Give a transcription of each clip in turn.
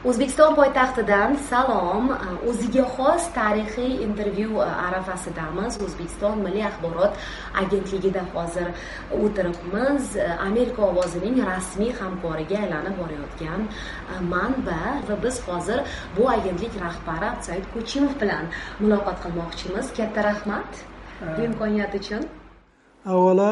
O'zbekiston poytaxtidan salom. O'ziga xos tarixiy intervyu arafasidamiz. O'zbekiston Milliy axborot agentligida hozir o'tiribmiz. Amerika ovozining rasmiy hamkoriga aylanib borayotgan manba va biz hozir bu agentlik rahbari Abdusaid Ko'chimov bilan muloqot qilmoqchimiz. Katta rahmat bu imkoniyat uchun. Avvalo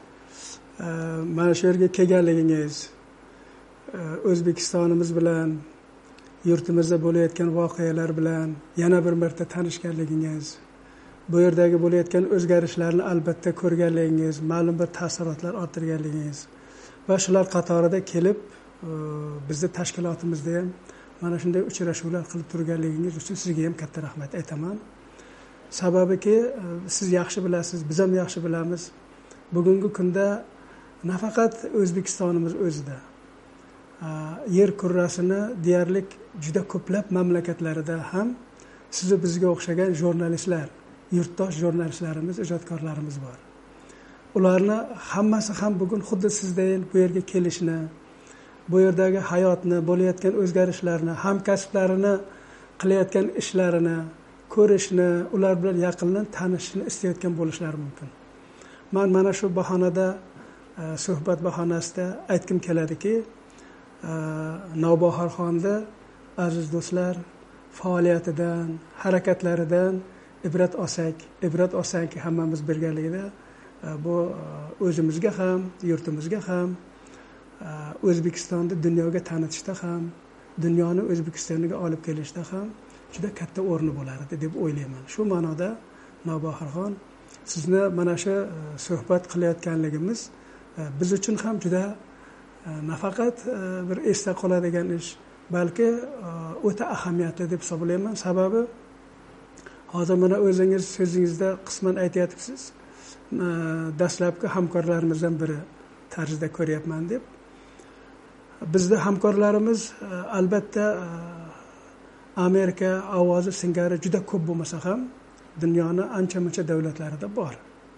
mana shu yerga kelganligingiz, O'zbekistonimiz bilan, yurtimizda bo'layotgan voqealar bilan yana bir marta tanishganligingiz, bu yerdagi bo'layotgan o'zgarishlarni albatta ko'rganligingiz, ma'lum bir taassurotlar orttirganligingiz va shular qatorida kelib bizni tashkilotimizda ham mana shunday uchrashuvlar qilib turganligingiz uchun sizga ham katta rahmat aytaman. Sababiki siz yaxshi bilasiz, biz ham yaxshi bilamiz. Bugungi kunda nafaqat O'zbekistonimiz o'zida, yer kurrasini deyarli juda ko'plab mamlakatlarida ham sizni bizga o'xshagan jurnalistlar, yurtdosh jurnalistlarimiz, ijodkorlarimiz bor. Ularni hammasi ham bugun xuddi sizdayin bu yerga kelishni, bu yerdagi hayotni, bo'layotgan o'zgarishlarni, hamkasblarini qilayotgan ishlarini ko'rishni, ular bilan yaqindan tanishishni istayotgan bo'lishlari mumkin. Men mana shu bahonada, suhbat bahonasida aytkim keladiki, Navbahorxonni aziz do'stlar faoliyatidan, harakatlaridan ibrat olsak hammamiz birgalikda bu o'zimizga ham, yurtimizga ham, O'zbekistonni dunyoga tanitishda ham, dunyoni O'zbekistonga olib kelishda ham juda katta o'rni bo'lar edi deb o'ylayman. Shu ma'noda Navbahorxon, sizni mana shu suhbat qilayotganligimiz biz uchun ham juda nafaqat bir esda qoladigan ish, balki o'ta ahamiyatli deb hisoblayman. Sababi hozir mana o'zingiz so'zingizda qisman aytayotibsiz, dastlabki hamkorlarimizdan biri tarzida ko'ryapman deb. Bizda hamkorlarimiz albatta Amerika ovozi singari juda ko'p bo'lmasa ham dunyoni ancha-muncha davlatlarida bor.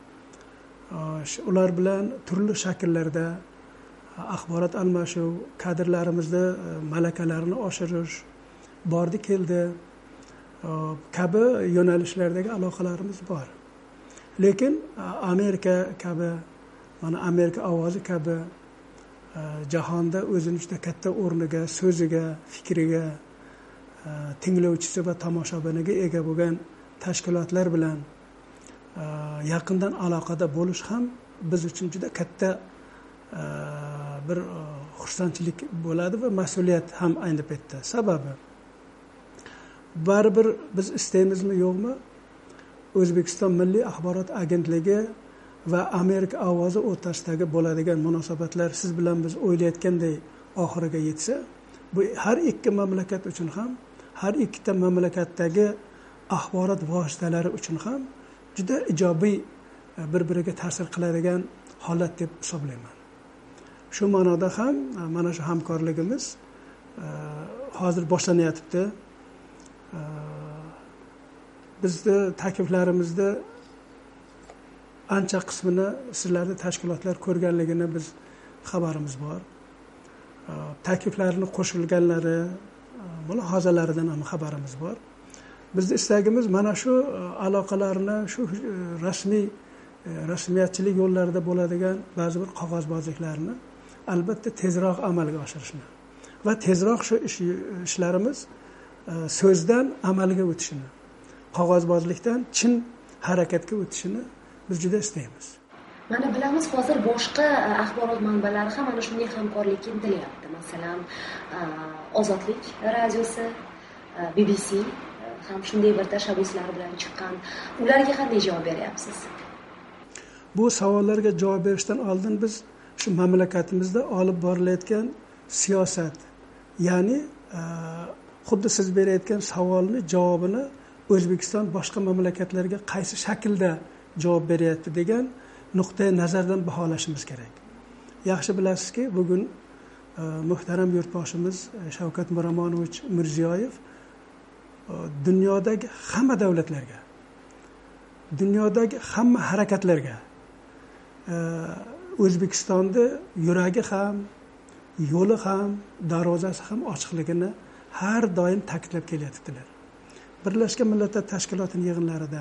Ular bilan turli shakllarda axborot almashuv, kadrlarimizni malakalarini oshirish, bordi keldi kabi yo'nalishlardagi aloqalarimiz bor. Lekin Amerika kabi, mana Amerika ovozi kabi jahonda o'zini juda katta o'rniga, so'ziga, fikriga, tinglovchisi va tomoshabiniga ega bo'lgan tashkilotlar bilan yaqindan aloqada bo'lish ham biz uchun juda katta bir xursandchilik bo'ladi va mas'uliyat ham ayni paytda. Sababi baribir biz istaymizmi yo'qmi, O'zbekiston Milliy axborot agentligi va Amerika ovozi o'rtasidagi bo'ladigan munosabatlar siz bilan biz o'ylayotganday oxiriga yetsa, bu har ikki mamlakat uchun ham, har ikkita mamlakatdagi axborot vositalari uchun ham juda ijobiy bir-biriga ta'sir qiladigan holat deb hisoblayman. Shu ma'noda ham mana shu hamkorligimiz hozir boshlanyapti. Bizni takliflarimizda ancha qismini sizlarni tashkilotlar ko'rganligini biz xabarimiz bor. Takliflarni qo'shilganlari, mulohazalaridan ham xabarimiz bor. Bizning istagimiz mana shu aloqalarni, shu rasmiyatchilik yo'llarida bo'ladigan ba'zi bir qog'ozbozliklarni albatta tezroq amalga oshirishni va tezroq shu ishlarimiz so'zdan amalga o'tishini, qog'ozbozlikdan chin harakatga o'tishini biz juda istaymiz. Mana bilamiz, hozir boshqa axborot manbalari ham mana shunday hamkorlikka intilyapti. Masalan, Ozodlik radiosi, BBC ham shunday bir tashabbuslar bilan chiqqan. Ularga qanday javob beryapsiz? Bu savollarga javob berishdan oldin biz shu mamlakatimizda olib borilayotgan siyosat, ya'ni xuddi siz berayotgan savolni javobini O'zbekiston boshqa mamlakatlarga qaysi shaklda javob beryapti degan nuqtai nazardan baholashimiz kerak. Yaxshi bilasizki, bugun muhtaram yurtboshimiz Shavkat Miromonovich Mirziyoyev dunyodagi hamma davlatlarga, dunyodagi hamma harakatlarga O'zbekistonda yuragi ham, yo'li ham, darvozasi ham ochiqligini har doim ta'kidlab kelyaptilar. Birlashgan Millatlar Tashkilotining yig'inlarida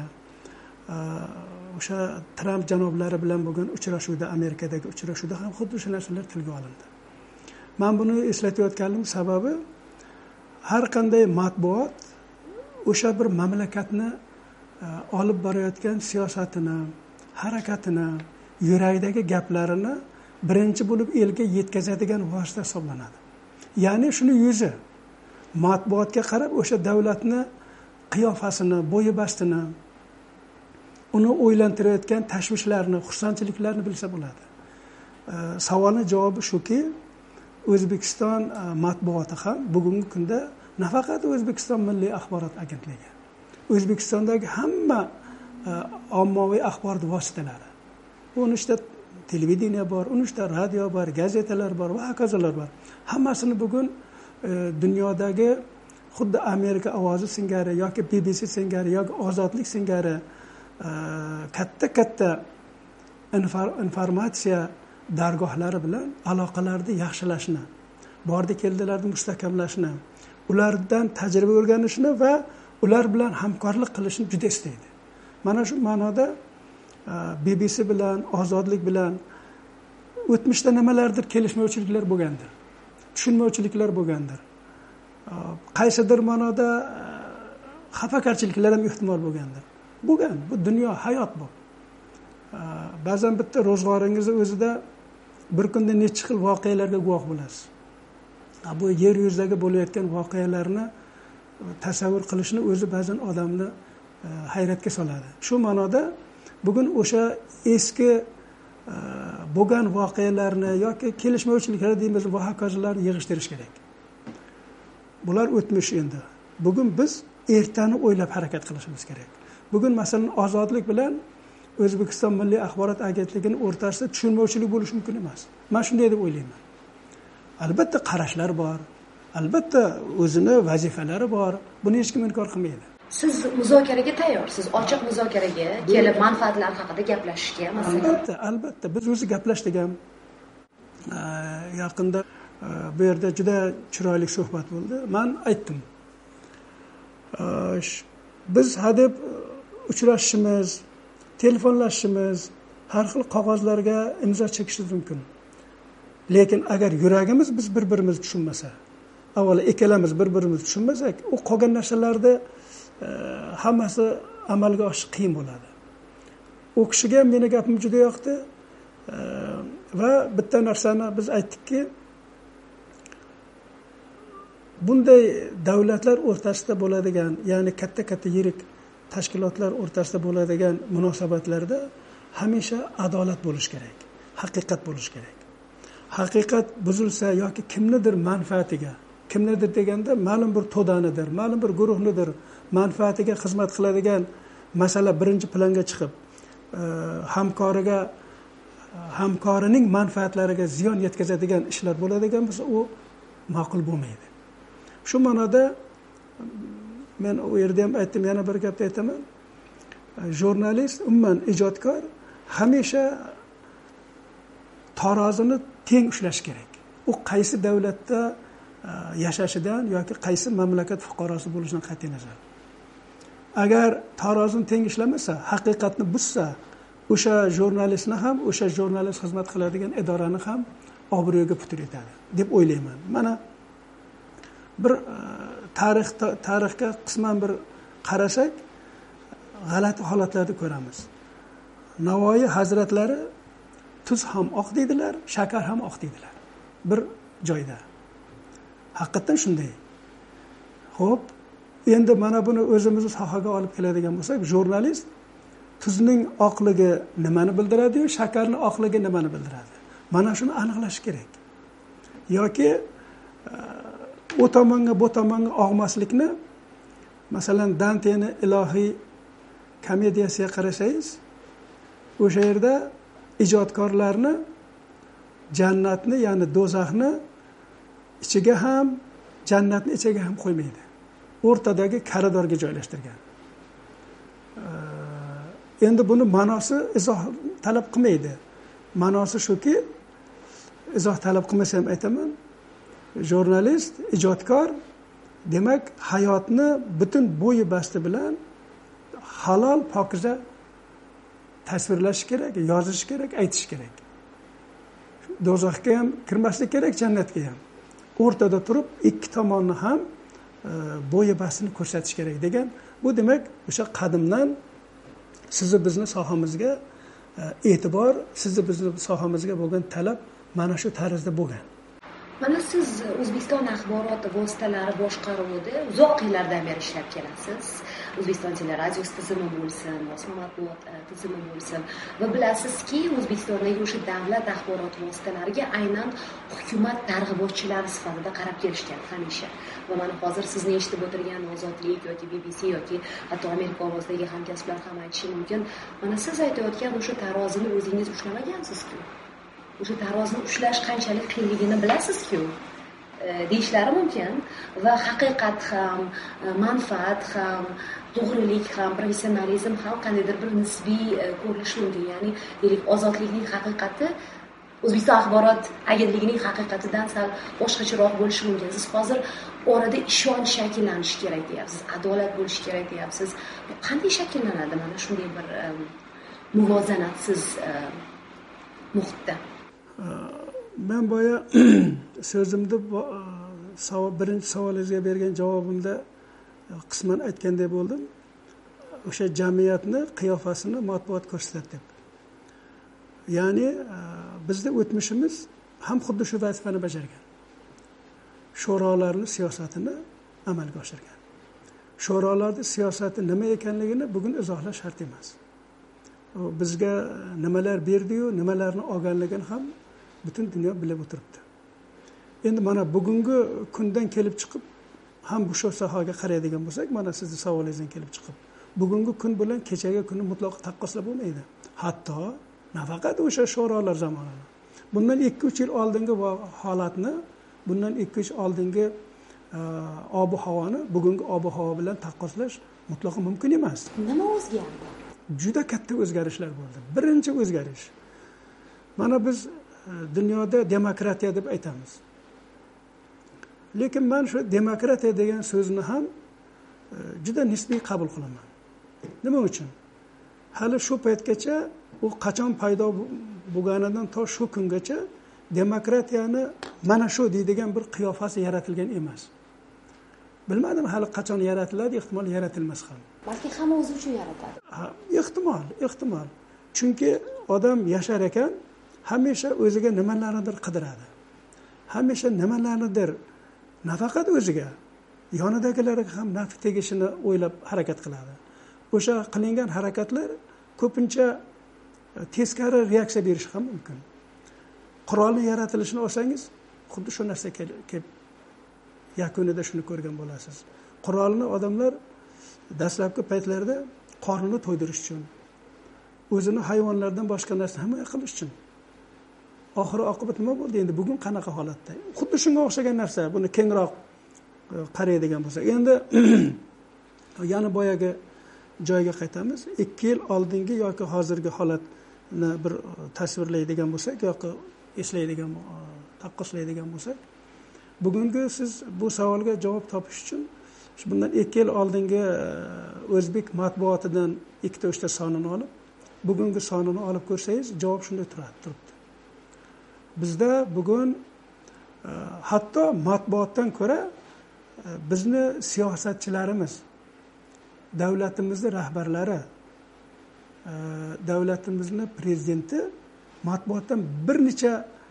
o'sha Tramp janoblari bilan bo'lgan uchrashuvda, Amerikadagi uchrashuvda ham xuddi o'sha narsalar tilga olindi. Men buni eslatayotganim sababi har qanday matbuot o'sha bir mamlakatni olib borayotgan siyosatini, harakatini, yuragidagi gaplarini birinchi bo'lib elga yetkazadigan vosita hisoblanadi. Ya'ni shuni yuzi matbuotga qarab o'sha davlatni qiyofasini, bo'yi bastini, uni o'ylantirayotgan tashvishlarni, xursandchiliklarni bilsa bo'ladi. Savolning javobi shuki, O'zbekiston matbuoti ham bugungi kunda nafaqat O'zbekiston Milliy axborot agentligi, O'zbekistondagi hamma ommaviy axborot vositalari, unishda televideniya bor, unishda radio bor, gazetalar bor va hokazolar bor. Hammasini bugun dunyodagi xuddi Amerika ovozi singari yoki BBC singari yoki Ozodlik singari katta informatsiya dargohlari bilan aloqalarni yaxshilashni, bordi keldilarni mustahkamlashni, ulardan tajriba o'rganishni va ular bilan hamkorlik qilishni juda istaydi. Mana shu ma'noda BBC bilan, Ozodlik bilan o'tmishda nimalardir kelishmovchiliklar bo'lgandir, tushunmovchiliklar bo'lgandir, qaysidir ma'noda xafagarchiliklar ham ehtimol bo'lgandir. Bo'lgan, bu dunyo, hayot bu. Ba'zan bitta ro'zg'oringizni o'zida bir kunda necha xil voqealarga guvoh bo'lasiz. Bu yer yuzidagi bo'layotgan voqealarni tasavvur qilishni o'zi ba'zan odamni hayratga soladi. Shu ma'noda bugun o'sha eski bo'lgan voqealarni yoki kelishmovchiliklar deymiz, va hokazolarni yig'ishtirish kerak. Bular o'tmish endi. Bugun biz ertani o'ylab harakat qilishimiz kerak. Bugun masalan Ozodlik bilan O'zbekiston Milliy axborot agentligining o'rtasida tushunmovchilik bo'lishi mumkin emas. Men shunday deb o'ylayman. Albatta qarashlar bor, albatta o'zini vazifalari bor. Buni hech kim inkor qilmaydi. Siz muzokaraga tayyorsiz, ochiq muzokaraga kelib manfaatlar haqida gaplashishga masalan. Albatta, biz o'zi gaplashdik ham. Yaqinda bu yerda juda chiroyli suhbat bo'ldi. Men aytdim. Biz hadeb uchrashishimiz, telefonlashishimiz, har xil qog'ozlarga imzo chekishimiz mumkin. Lekin agar yuragimiz biz bir-birimizni tushunmasa, avvalo ikkalamiz bir-birimizni tushunmasak, u qolgan narsalarda hammasi amalga oshish qiyin bo'ladi. U kishiga meni gapim juda yoqdi va bitta narsani biz aytdikki, bunday davlatlar o'rtasida bo'ladigan, ya'ni katta yirik tashkilotlar o'rtasida bo'ladigan munosabatlarda hamisha adolat bo'lish kerak, haqiqat bo'lish kerak. Haqiqat buzilsa yoki kimnidir manfaatiga, kimnidir deganda ma'lum bir to'danidir, ma'lum bir guruhnidir manfaatiga xizmat qiladigan masala birinchi planga chiqib, hamkorining manfaatlariga ziyon yetkazadigan ishlar bo'ladigan bo'lsa, u ma'qul bo'lmaydi. Shu ma'noda men u yerda ham aytdim, yana bir gapni aytaman. Jurnalist, umuman ijodkor hamisha tarozini teng ushlash kerak. U qaysi davlatda yashashidan yoki qaysi mamlakat fuqarosi bo'lishidan qat'iy nazar. Agar tarozini teng ishlamasa, haqiqatni buzsa, o'sha jurnalistni ham, o'sha jurnalist xizmat qiladigan idorani ham obro'yiga putur etadi deb o'ylayman. Mana bir tarixga qisman bir qarasak, g'alati holatlarni ko'ramiz. Navoiy hazratlari tuz ham oq deydilar, shakar ham oq deydilar. Bir joyda. Haqiqatan shunday. Xo'p, endi mana buni o'zimizni sohaga olib keladigan bo'lsak, jurnalist tuzning oqligi nimani bildiradi, shakarning oqligi nimani bildiradi? Mana shuni aniqlash kerak. Yoki u tomonga bu tomonga og'maslikni, masalan Danteni ilohiy komediyasiga qarasangiz, o'sha yerda ijodkorlarni jannatni, ya'ni do'zaxni ichiga ham, jannatni ichiga ham qo'ymaydi. O'rtadagi koridorga joylashtirgan. Endi buni ma'nosi izoh talab qilmaydi. Ma'nosi shuki, izoh talab qilmasa ham aytaman, jurnalist, ijodkor demak hayotni butun bo'yi basti bilan halol pokiza tasvirlash kerak, yozish kerak, aytish kerak. Do'zaxga ham kirmaslik kerak, jannatga ham. O'rtada turib ikki tomonni ham bo'yi bastini ko'rsatish kerak degan. Bu demak o'sha qadimdan sizni bizni sohamizga e'tibor, sizni bizni sohamizga bo'lgan talab mana shu tarzda bo'lgan. Mana siz O'zbekiston axborot vositalari boshqaruvida uzoq yillardan beri ishlab kelasiz. O'zbekiston teleradiosi tizimi bo'lsin, bosma matbuot tizimi bo'lsin va bilasizki, O'zbekistondagi o'sha davlat axborot vositalariga aynan hukumat targ'ibotchilari sifatida qarab kelishgan hamisha. Va mana hozir sizni eshitib o'tirgan Ozodlik yoki BBC yoki hatto Amerika ovozidagi hamkasblar ham aytishi mumkin. Mana siz aytayotgan o'sha tarozini o'zingiz ushlamagansiz-ku. O'sha tarozini ushlash qanchalik qiyinligini bilasiz-ku, deyishlari mumkin va haqiqat ham, manfaat ham, to'g'rilik ham, professionalizm ham qandaydir bir nisbiy ko'rilishi mumkin. Ya'ni deylik ozodlikning haqiqati O'zbekiston axborot agentligining haqiqatidan sal boshqacharoq bo'lishi mumkin. Siz hozir orada ishonch shakllanishi kerak deyapsiz, adolat bo'lishi kerak deyapsiz. Bu qanday shakllanadi mana shunday bir muvozanatsiz muhitda? Men boya so'zimda birinchi savolingizga bergan javobimda qisman aytganday bo'ldim. O'sha jamiyatni qiyofasini matbuot ko'rsatadi deb. Ya'ni bizda o'tmishimiz ham xuddi shu vazifani bajargan. Sho'rolarning siyosatini amalga oshirgan. Sho'rolarning siyosati nima ekanligini bugun izohlash shart emas. Bizga nimalar berdi-yu, nimalarni olganligini ham butun dunyo bilib o'tiribdi. Endi mana bugungi kundan kelib chiqib ham bu shu sohaga qaraydigan bo'lsak, mana sizning savolingizdan kelib chiqib, bugungi kun bilan kechagi kunni mutlaqo taqqoslab bo'lmaydi. Hatto nafaqat o'sha sho'rolar zamonini. Bundan 2-3 yil oldingi holatni, bundan 2-3 oldingi ob-havoni bugungi ob-havo bilan taqqoslash mutlaqo mumkin emas. Nima o'zgardi? Juda katta o'zgarishlar bo'ldi. Birinchi o'zgarish. Mana biz dunyoda demokratiya deb aytamiz. Lekin men shu demokratiya degan so'zni ham juda nisbiy qabul qilaman. Nima uchun? Hali shu paytgacha u qachon paydo bo'lganidan to shu kungacha demokratiyani mana shu deydigan bir qiyofasi yaratilgan emas. Bilmadim hali qachon yaratiladi, ehtimol yaratilmas ham. Balki hamma o'zi uchun yaratadi. Ehtimol. Chunki odam yashar ekan, hamisha o'ziga nimalarnidir qidiradi. Hamisha nimalarnidir nafaqat o'ziga, yonidagilarga ham nafi tegishini o'ylab harakat qiladi. O'sha qilingan harakatlar ko'pincha teskari reaksiya berishi ham mumkin. Qurolni yaratilishini olsangiz, xuddi shu narsa kelib yakunida shuni ko'rgan bo'lasiz. Qurolni odamlar dastlabki paytlarda qornini to'ydirish uchun, o'zini hayvonlardan boshqa narsa himoya qilish uchun. Oxiri oqibat nima bo'ldi? Endi bugun qanaqa holatda? Xuddi shunga o'xshagan narsa. Buni kengroq qaraydigan bo'lsak, endi yana boyaga joyga qaytamiz. 2 yil oldingi yoki hozirgi holatni bir tasvirlaydigan bo'lsak yoki eslaydigan, taqqoslaydigan bo'lsak, bugungi siz bu savolga javob topish uchun bundan 2 yil oldingi o'zbek matbuotidan 2-3 ta sonini olib, bugungi sonini olib ko'rsangiz, javob shunday turibdi. Bizda bugun hatto matbuotdan ko'ra bizni siyosatchilarimiz, davlatimizning rahbarlari, davlatimizning prezidenti matbuotdan bir necha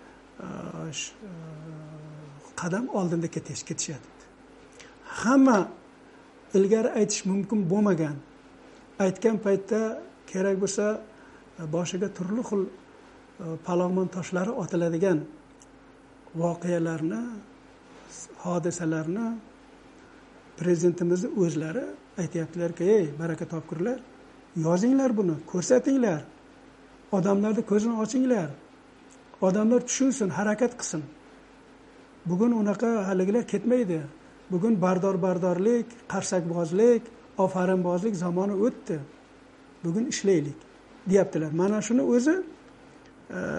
qadam oldinda ketishadi. Hamma ilgari aytish mumkin bo'lmagan, aytgan paytda kerak bo'lsa boshiga turli xil palag'mon toshlari otiladigan voqealarni, hodisalarni prezidentimizning o'zlari aytayaptilar-ki, "Ey, baraka topkurlar, yozinglar buni, ko'rsatinglar. Odamlarning ko'zini ochinglar. Odamlar tushunsin, harakat qilsin." Bugun unaqa haligilar ketmaydi. Bugun bardorlik, qarsakbozlik, ofarinbozlik zamoni o'tdi. Bugun ishlaylik, deyaptilar. Mana shuni o'zi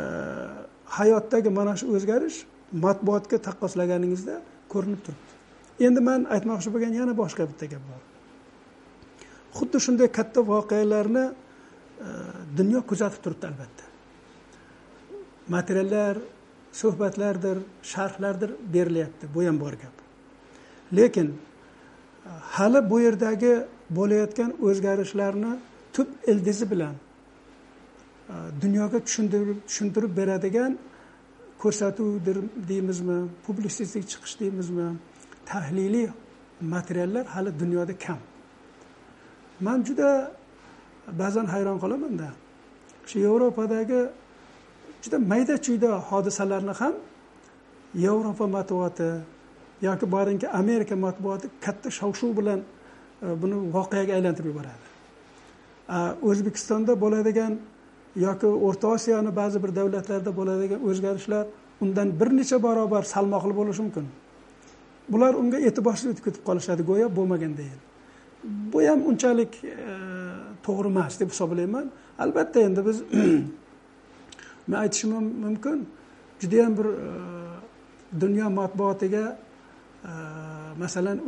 hayotdagi mana shu o'zgarish matbuotga taqqoslaganingizda ko'rinib turibdi. endi men aytmoqchi bo'lgan yana boshqa bitta gap bor. Xuddi shunday katta voqealarni dunyo kuzatib turibdi albatta. Materiallar, suhbatlardir, sharhlardir berilyapti, bu ham bor gap. Lekin hali bu yerdagi bo'layotgan o'zgarishlarni tub ildizi bilan dunyoga tushuntirib beradigan ko'rsatuv deymizmi, publisistik chiqish deymizmi, tahliliy materiallar hali dunyoda kam. Men juda ba'zan hayron qolaman-da. Shu Yevropadagi juda mayda-chuyda hodisalarni ham Yevropa matbuoti yoki boringki Amerika matbuoti katta shov-shuv bilan buni voqeaga aylantirib yuboradi. O'zbekistonda bo'ladigan yoki O'rta Osiyoning ba'zi bir davlatlarda bo'ladigan o'zgarishlar undan bir necha barobar salmoqli bo'lishi mumkin. Bular unga e'tiborsiz o'tib ketib qolishadi, go'yo bo'lmaganday. Bu ham unchalik to'g'ri emas deb hisoblayman. Albatta endi biz men aytishim mumkin, juda ham bir dunyo matbuotiga masalan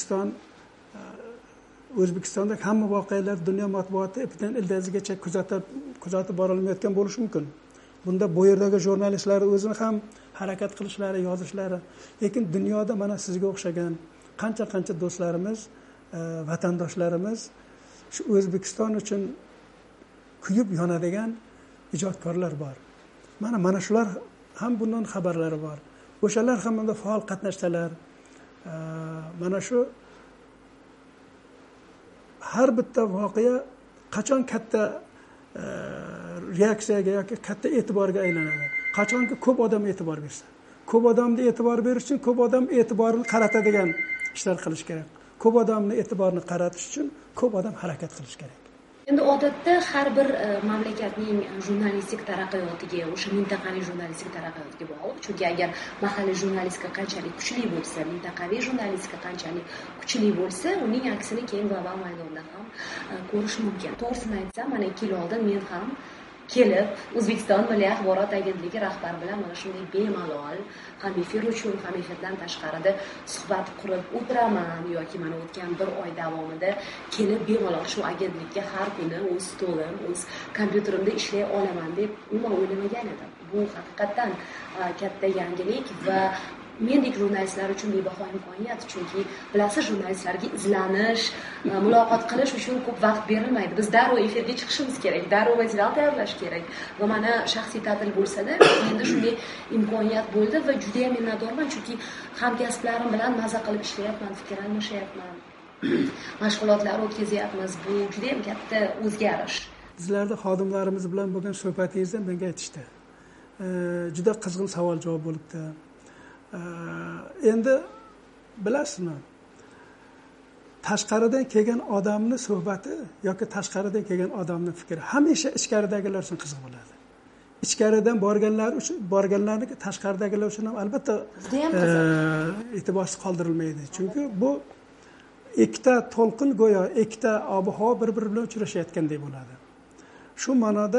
O'zbekistonda hamma voqealar dunyo matbuoti ipidan ildizigacha kuzatib borilmayotgan bo'lishi mumkin. Bunda bu yerdagi jurnalistlar o'zini ham harakat qilishlari, yozishlari, lekin dunyoda mana sizga o'xshagan qancha do'stlarimiz, vatandoshlarimiz shu O'zbekiston uchun kuyib yonadigan ijodkorlar bor. Mana shular ham bundan xabarlari bor. O'shalar ham bunda faol qatnashsalar, mana shu har bitta voqea qachon katta reaksiyaga yoki katta e'tiborga aylanadi. Qachonki ko'p odam e'tibor bersa. Ko'p odamga e'tibor berish uchun ko'p odam e'tiborini qaratadigan ishlar qilish kerak. Ko'p odamni e'tiborini qaratish uchun ko'p odam harakat qilish kerak. Endi odatda har bir mamlakatning jurnalistik taraqqiyotiga, o'sha mintaqaviy jurnalistik taraqqiyotiga bog'liq. Chunki agar mahalliy jurnalistika qanchalik kuchli bo'lsa, mintaqaviy jurnalistika qanchalik kuchli bo'lsa, uning aksini keyin global maydonda ham ko'rish mumkin. To'g'risini aytsam, mana 2 yil oldin men ham kelib O'zbekiston Milliy axborot agentligi rahbari bilan mana shunday bemalol ham efir uchun, ham efirdan tashqarida suhbat qurib o'tiraman yoki mana o'tgan 1 oy davomida kelib bemalol shu agentlikka har kuni o'z stolim, o'z kompyuterimda ishlay olaman deb umuman o'ylamagan edim. Bu haqiqatan katta yangilik va mendek jurnalistlar uchun bebaho imkoniyat, chunki bilasiz, jurnalistlarga izlanish, muloqot qilish uchun ko'p vaqt berilmaydi. Biz darrov efirga chiqishimiz kerak, darrov material tayyorlash kerak. Va mana shaxsiy ta'til bo'lsa-da, endi shunday imkoniyat bo'ldi va juda ham minnatdorman, chunki hamkasblarim bilan maza qilib ishlayapman, fikr almashyapman, mashg'ulotlar o'tkazyapmiz. Bu juda ham katta o'zgarish. Bizlarda xodimlarimiz bilan bo'lgan suhbatingizda menga aytishdi. Juda qizg'in savol-javob bo'libdi. Endi bilasizmi, tashqaridan kelgan odamni suhbati yoki tashqaridan kelgan odamni fikri hamisha ichkaridagilar uchun qiziq bo'ladi. Ichkaridan borganlarniki tashqaridagilar uchun ham albatta e'tiborsiz qoldirilmaydi. Chunki bu ikkita to'lqin go'yo ikkita ob-havo bir-biri bilan uchrashayotgandek bo'ladi. Shu ma'noda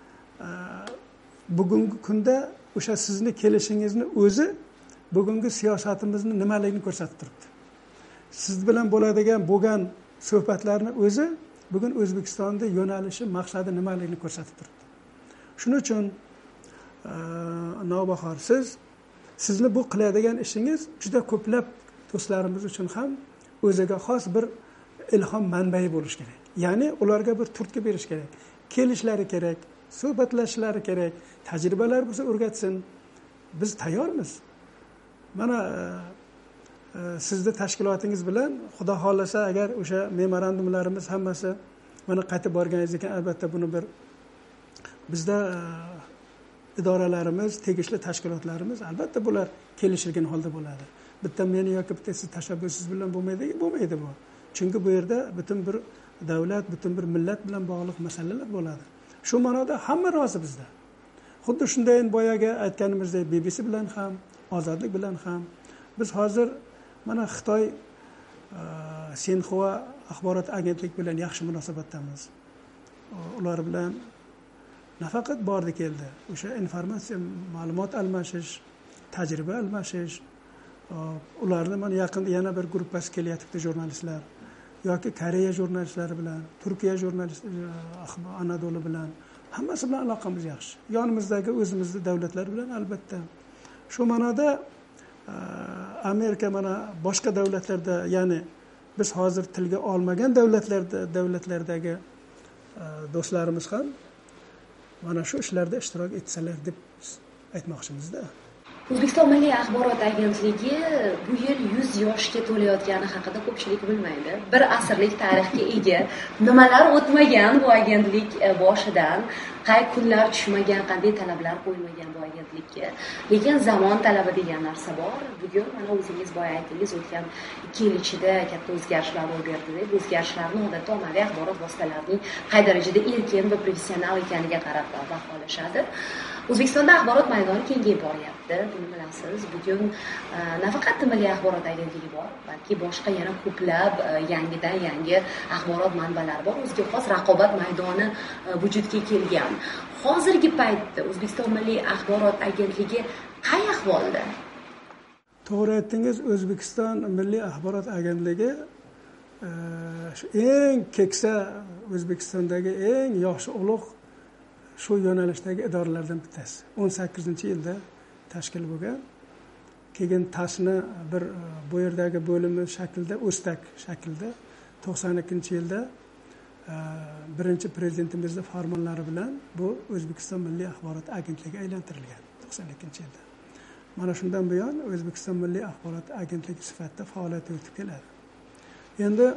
bugungi kunda o'sha sizni kelishingizni o'zi bugungi siyosatimizni nimaligini ko'rsatib turibdi. Siz bilan bo'lgan suhbatlarni o'zi bugun O'zbekistonda yo'nalishi, maqsadi nimaligini ko'rsatib turibdi. Shuning uchun Navbahor, sizni bu qiladigan ishingiz juda ko'plab do'stlarimiz uchun ham o'ziga xos bir ilhom manbai bo'lishi kerak. Ya'ni ularga bir turtki berish kerak. Kelishlari kerak, suhbatlashishlari kerak, tajribalar bo'lsa o'rgatsin. Biz tayyormiz. Mana sizni tashkilotingiz bilan xudo xolasa agar o'sha memorandumlarimiz hammasi mana qaytib borganingiz ekan, albatta buni bir bizda idoralarimiz, tegishli tashkilotlarimiz albatta bular kelishilgan holda bo'ladi. Bitta meni yoki bitta siz tashabbusingiz bilan bo'lmaydi bu. Chunki bu yerda butun bir davlat, butun bir millat bilan bog'liq masalalar bo'ladi. Shu ma'noda hamma rozi bizda. Xuddi shunday boyaga aytganimizdek BBC bilan ham, Ozodlik bilan ham biz hozir mana Xitoy Sinxua axborot agentligi bilan yaxshi munosabatdamiz. Ular bilan nafaqat bordi keldi, o'sha informatsiya, ma'lumot almashish, tajriba almashish, ularni mana yaqinda yana bir gruppasi kelyapti jurnalistlar yoki Koreya jurnalistlari bilan, Turkiya Anadolu bilan hammasi bilan aloqamiz yaxshi. Yonimizdagi o'zimizni davlatlar bilan albatta. Shu ma'noda Amerika mana boshqa davlatlarda, ya'ni biz hozir tilga olmagan davlatlardagi do'stlarimiz ham mana shu ishlarda ishtirok etsalar deb aytmoqchimizda. O'zbekiston Milliy axborot agentligi bu yil 100 yoshga to'layotgani haqida ko'pchilik bilmaydi. Bir asrlik tarixga ega. Nimalar o'tmagan bu agentlik boshidan, qay kunlar tushmagan, qanday talablar qo'ymagan bu agentlikka. Lekin zamon talabi degan narsa bor. Bugun mana o'zingiz boya aytdingiz, o'tgan 2 yil ichida katta o'zgarishlar ro'y berdi deb, o'zgarishlarni odatda ommaviy axborot vositalarining qay darajada erkin va professional ekaniga qarab baholashadi. O'zbekistonda axborot maydoni kengayib boryapti, buni bilasiz. Bugun nafaqat Milliy axborot agentligi bor, balki boshqa yana ko'plab yangi axborot manbalari bor. O'ziga xos raqobat maydoni vujudga kelgan. Hozirgi paytda O'zbekiston Milliy axborot agentligi qay ahvolda? To'g'ri aytdingiz, O'zbekiston Milliy axborot agentligi shu eng keksa, O'zbekistondagi eng yoshi ulug' shu yo'nalishdagi idoralardan bittasi. 18-yilda tashkil bo'lgan. Keyin TASni bir bu yerdagi bo'limi shaklida, o'stak shaklida 92-yilda birinchi prezidentimizning farmonlari bilan bu O'zbekiston Milliy axborot agentligi aylantirilgan 92-yilda. Mana shundan buyon O'zbekiston Milliy axborot agentligi sifatida faoliyat yuritib keladi. Endi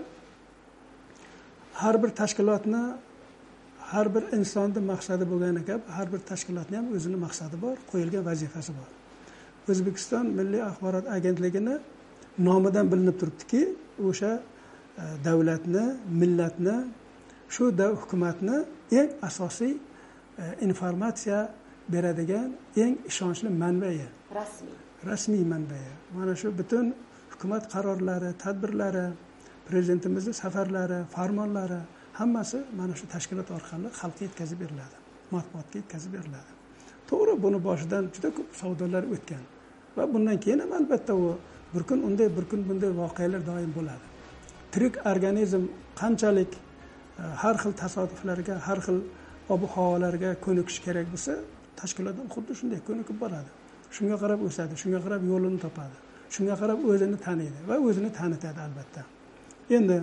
har bir tashkilotni, har bir insonning maqsadi bo'lgani kabi, har bir tashkilotning ham o'zining maqsadi bor, qo'yilgan vazifasi bor. O'zbekiston Milliy axborot agentligini nomidan bilinib turibdiki, o'sha davlatni, millatni, shu hukumatni eng asosiy informatsiya beradigan eng ishonchli manbai, rasmiy manbai. Mana shu butun hukumat qarorlari, tadbirlari, prezidentimizning safarlari, farmonlari hammasi mana shu tashkilot orqali xalqqa yetkazib beriladi, matbuotga yetkazib beriladi. To'g'ri, buni boshidan juda ko'p savdolar o'tgan va bundan keyin ham albatta bir kun unday, bir kun bunday voqealar doim bo'ladi. Tirik organizm qanchalik har xil tasodiflarga, har xil ob-havolarga ko'nikish kerak bo'lsa, tashkilot ham xuddi shunday ko'nikib boradi. Shunga qarab o'sadi, shunga qarab yo'lini topadi, shunga qarab o'zini taniydi va o'zini tanitadi albatta. Endi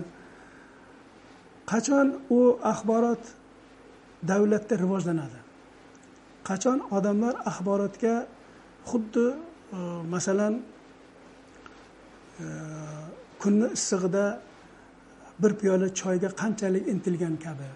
qachon u axborot davlatda rivojlanadi? Qachon odamlar axborotga xuddi masalan kunni issig'ida bir piyola choyga qanchalik intilgan kabi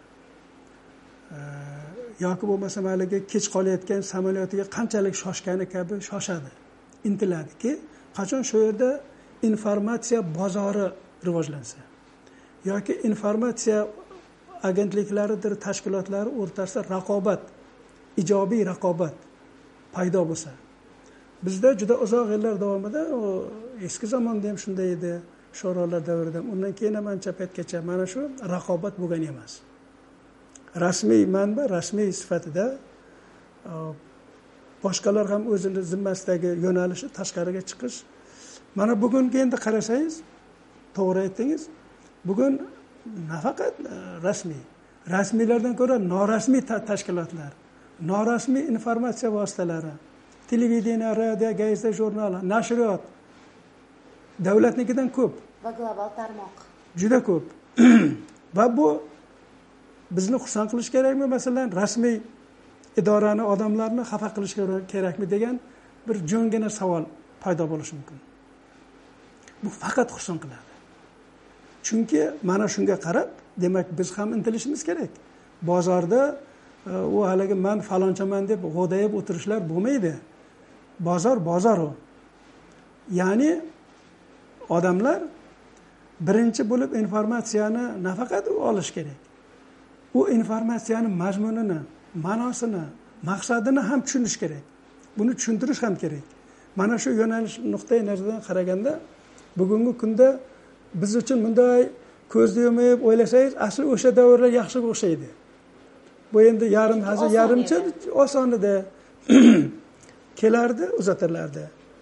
yoki bo'lmasa malaka kech qolayotgan samolyotiga qanchalik shoshgani kabi shoshadi, intiladiki, qachon shu yerda informatsiya bozori rivojlansa yoki informatsiya agentliklaridir, tashkilotlari o'rtasida raqobat, ijobiy raqobat paydo bo'lsa. Bizda juda uzoq yillar davomida, eski zamonda ham shunday edi, sho'rolar davrida, undan keyin ham ancha paytgacha mana shu raqobat bo'lgan emas. Rasmiy manba, rasmiy sifatida boshqalar ham o'zini zimmasidagi yo'nalishi tashqariga chiqish. Mana bugungi endi qarasangiz, to'g'ri aytdingiz, bugun nafaqat rasmiylardan ko'ra norasmiy tashkilotlar, norasmiy informatsiya vositalari, televideniya, radio, gazeta, jurnal, nashriyot davlatnikidan ko'p va global tarmoq juda ko'p. Va bu bizni xursand qilish kerakmi? Masalan, rasmiy idorani, odamlarni xafa qilish kerakmi degan bir jo'ngina savol paydo bo'lishi mumkin. Bu faqat xursand qiladi. Chunki mana shunga qarab, demak biz ham intilishimiz kerak. Bozorda u haligi men falonchaman deb g'o'dayib o'tirishlar bo'lmaydi. Bozor u. Ya'ni odamlar birinchi bo'lib informatsiyani nafaqat olish kerak. U informatsiyani mazmunini, ma'nosini, maqsadini ham tushunish kerak. Buni tushuntirish ham kerak. Mana shu yo'nalish nuqtai nazaridan qaraganda bugungi kunda biz uchun bunday ko'zni yumib o'ylasangiz, asli o'sha davrlar yaxshiga o'xshaydi. Bu endi yarimcha osonida kelardi, uzatilardi.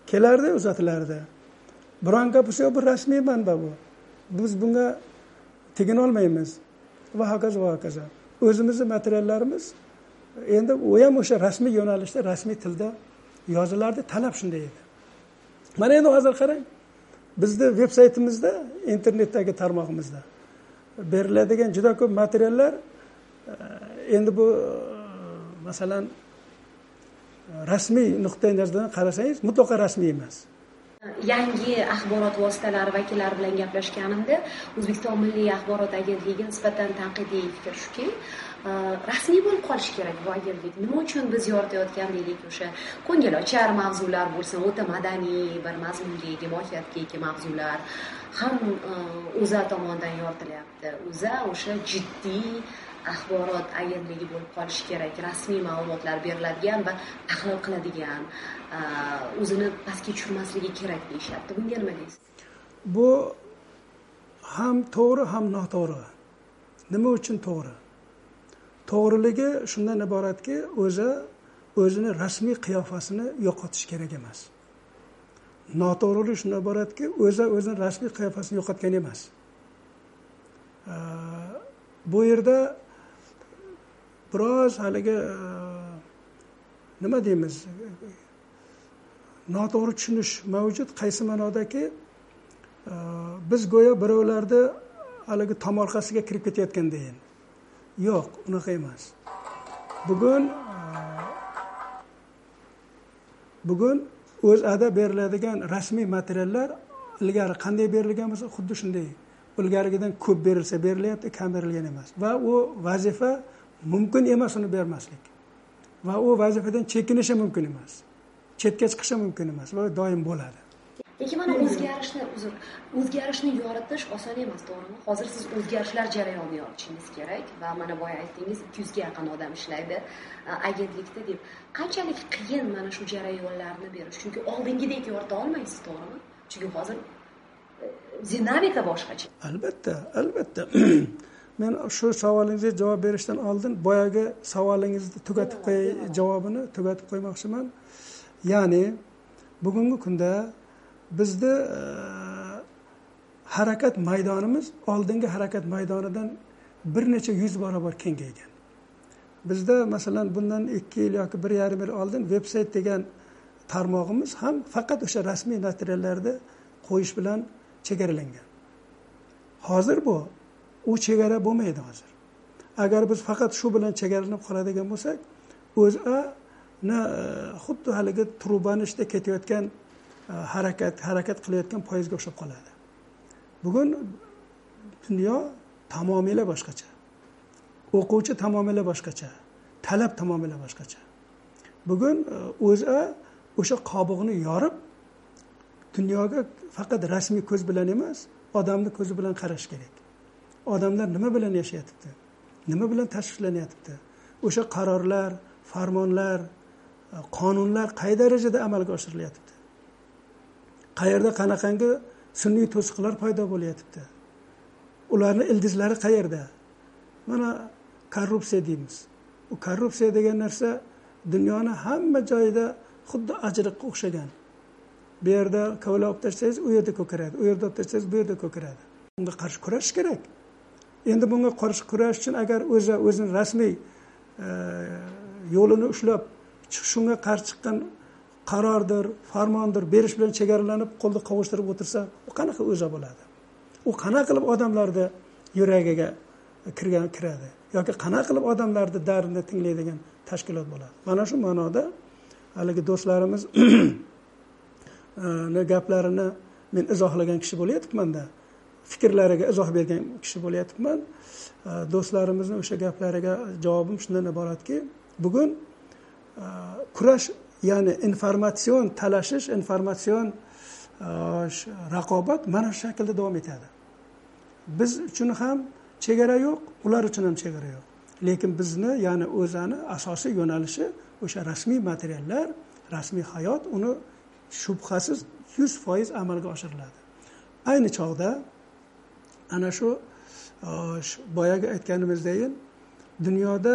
kelardi, uzatilardi. Biron gap bo'lsa, bu rasmiy manba bu. Biz bunga tegina olmaymiz. Va hokazo va hokazo. O'zimizning materiallarimiz endi u ham o'sha rasmiy yo'nalishda, rasmiy tilda yozilardi, talab shunday edi. Mana endi hozir qarang. Bizning veb-saytimizda, internetdagi tarmog'imizda beriladigan juda ko'p materiallar endi bu masalan rasmiy nuqtai nazardan qarasangiz mutlaqo rasmiy emas. Yangi axborot vositalari vakillari bilan gaplashganimda O'zbekiston Milliy axborot agentligi nisbatan tanqidiy fikr shuki, rasmiy bo'lib qolishi kerak bu agentlik. Nima uchun biz yoritayotgan deylik o'sha ko'ngilochar mavzular bo'lsin, o'ta madaniy bir mazmunga ega, mohiyatga ega mavzular ham O'zA tomonidan yoritilyapti. O'zA o'sha jiddiy axborot agentligi bo'lib qolishi kerak, rasmiy ma'lumotlar beriladigan va tahlil qiladigan, o'zini pastga tushirmasligi kerak deyishyapti. Bunga nima deysiz? Bu ham to'g'ri, ham noto'g'ri. Nima uchun to'g'ri? To'g'riligi shundan iboratki, o'zini rasmiy qiyofasini yo'qotish kerak emas. Noto'g'riligi shundan iboratki, o'zini rasmiy qiyofasini yo'qotgan emas. Bu yerda biroz haligi nima deymiz? Noto'g'ri tushunish mavjud. Qaysi ma'nodaki, biz go'yo birovlarni haligi tomorqasiga kirib ketayotgandayin. Yo'q, unaqa emas. Bugun O'zAda beriladigan rasmiy materiallar ilgari qanday berilgan bo'lsa, xuddi shunday. Ilgarigidan ko'p berilsa berilyapti, kam berilgan emas. Va u vazifa mumkin emas uni bermaslik. Va u vazifadan chekinishi mumkin emas. Chetga chiqishi mumkin emas va doim bo'ladi. Lekin mana o'zgarishni yoritish oson emas, to'g'rimi? Hozir siz o'zgarishlar jarayonini yoritishingiz kerak va mana boya aytdingiz 200 ga yaqin odam ishlaydi agentlikda deb. Qanchalik qiyin mana shu jarayonlarni berish? Chunki oldingidek yorita olmaysiz, to'g'rimi? Chunki hozir dinamika boshqacha. Albatta. Men shu savolingizga javob berishdan oldin boyagi savolingizni tugatib qo'yay, javobini tugatib qo'ymoqchiman. Ya'ni bugungi kunda bizda harakat maydonimiz oldingi harakat maydonidan bir necha 100 barobar kengaygan. Bizda masalan bundan 2 yil yoki 1,5 yil oldin veb-sayt degan tarmog'imiz ham faqat o'sha rasmiy materiallarni qo'yish bilan chegaralangan. Hozir u chegara bo'lmaydi hozir. Agar biz faqat shu bilan chegaralanib qoladigan bo'lsak, O'zAni xuddi haligi trubani ichida ketayotgan harakat qilayotgan poyezdga o'xshab qoladi. Bugun dunyo tamomila boshqacha. O'quvchi tamomila boshqacha. Talab tamomila boshqacha. Bugun O'zA o'sha qobig'ini yorib dunyoga faqat rasmiy ko'z bilan emas, odamning ko'zi bilan qarash kerak. Odamlar nima bilan yashayapti? Nima bilan tashvishlanyapti? O'sha qarorlar, farmonlar, qonunlar qay darajada amalga oshirilyapti? Qayerda qanaqangi sun'iy to'siqlar paydo bo'lyapti? Ularning ildizlari qayerda? Mana korrupsiya deymiz. U korrupsiya degan narsa dunyoni hamma joyida xuddi ajriqqa o'xshagan. Bu yerda kavla olib tashlaysiz, u yerda ko'karadi. U yerda olib tashlaysiz, bu yerda ko'karadi. Bunga qarshi kurashish kerak. Endi bunga qarshi kurash uchun agar o'zining rasmiy yo'lini ushlab, shunga qarshi chiqqan qarordir, farmondir berish bilan chegaralanib, qo'lda qovushtirib o'tirsa, u qanaqa o'za bo'ladi? U qanaqa qilib odamlarni yuragiga kiradi yoki qanaqa qilib odamlarni dardini tinglaydigan tashkilot bo'ladi? Mana shu ma'noda haligi do'stlarimiz gaplarini men izohlagan kishi bo'layapman-da, fikrlariga izoh bergan kishi bo'layapman. Do'stlarimizning o'sha gaplariga javobim shundan iboratki, bugun kurash, ya'ni informatsion talashish, informatsion raqobat mana shu shaklda davom etadi. Biz uchun ham chegara yo'q, ular uchun ham chegara yo'q. Lekin bizni, ya'ni O'zAni asosiy yo'nalishi o'sha rasmiy materiallar, rasmiy hayot, uni shubhasiz 100% amalga oshiriladi. Ayni chog'da ana shu boyagi aytganimizdayin dunyoda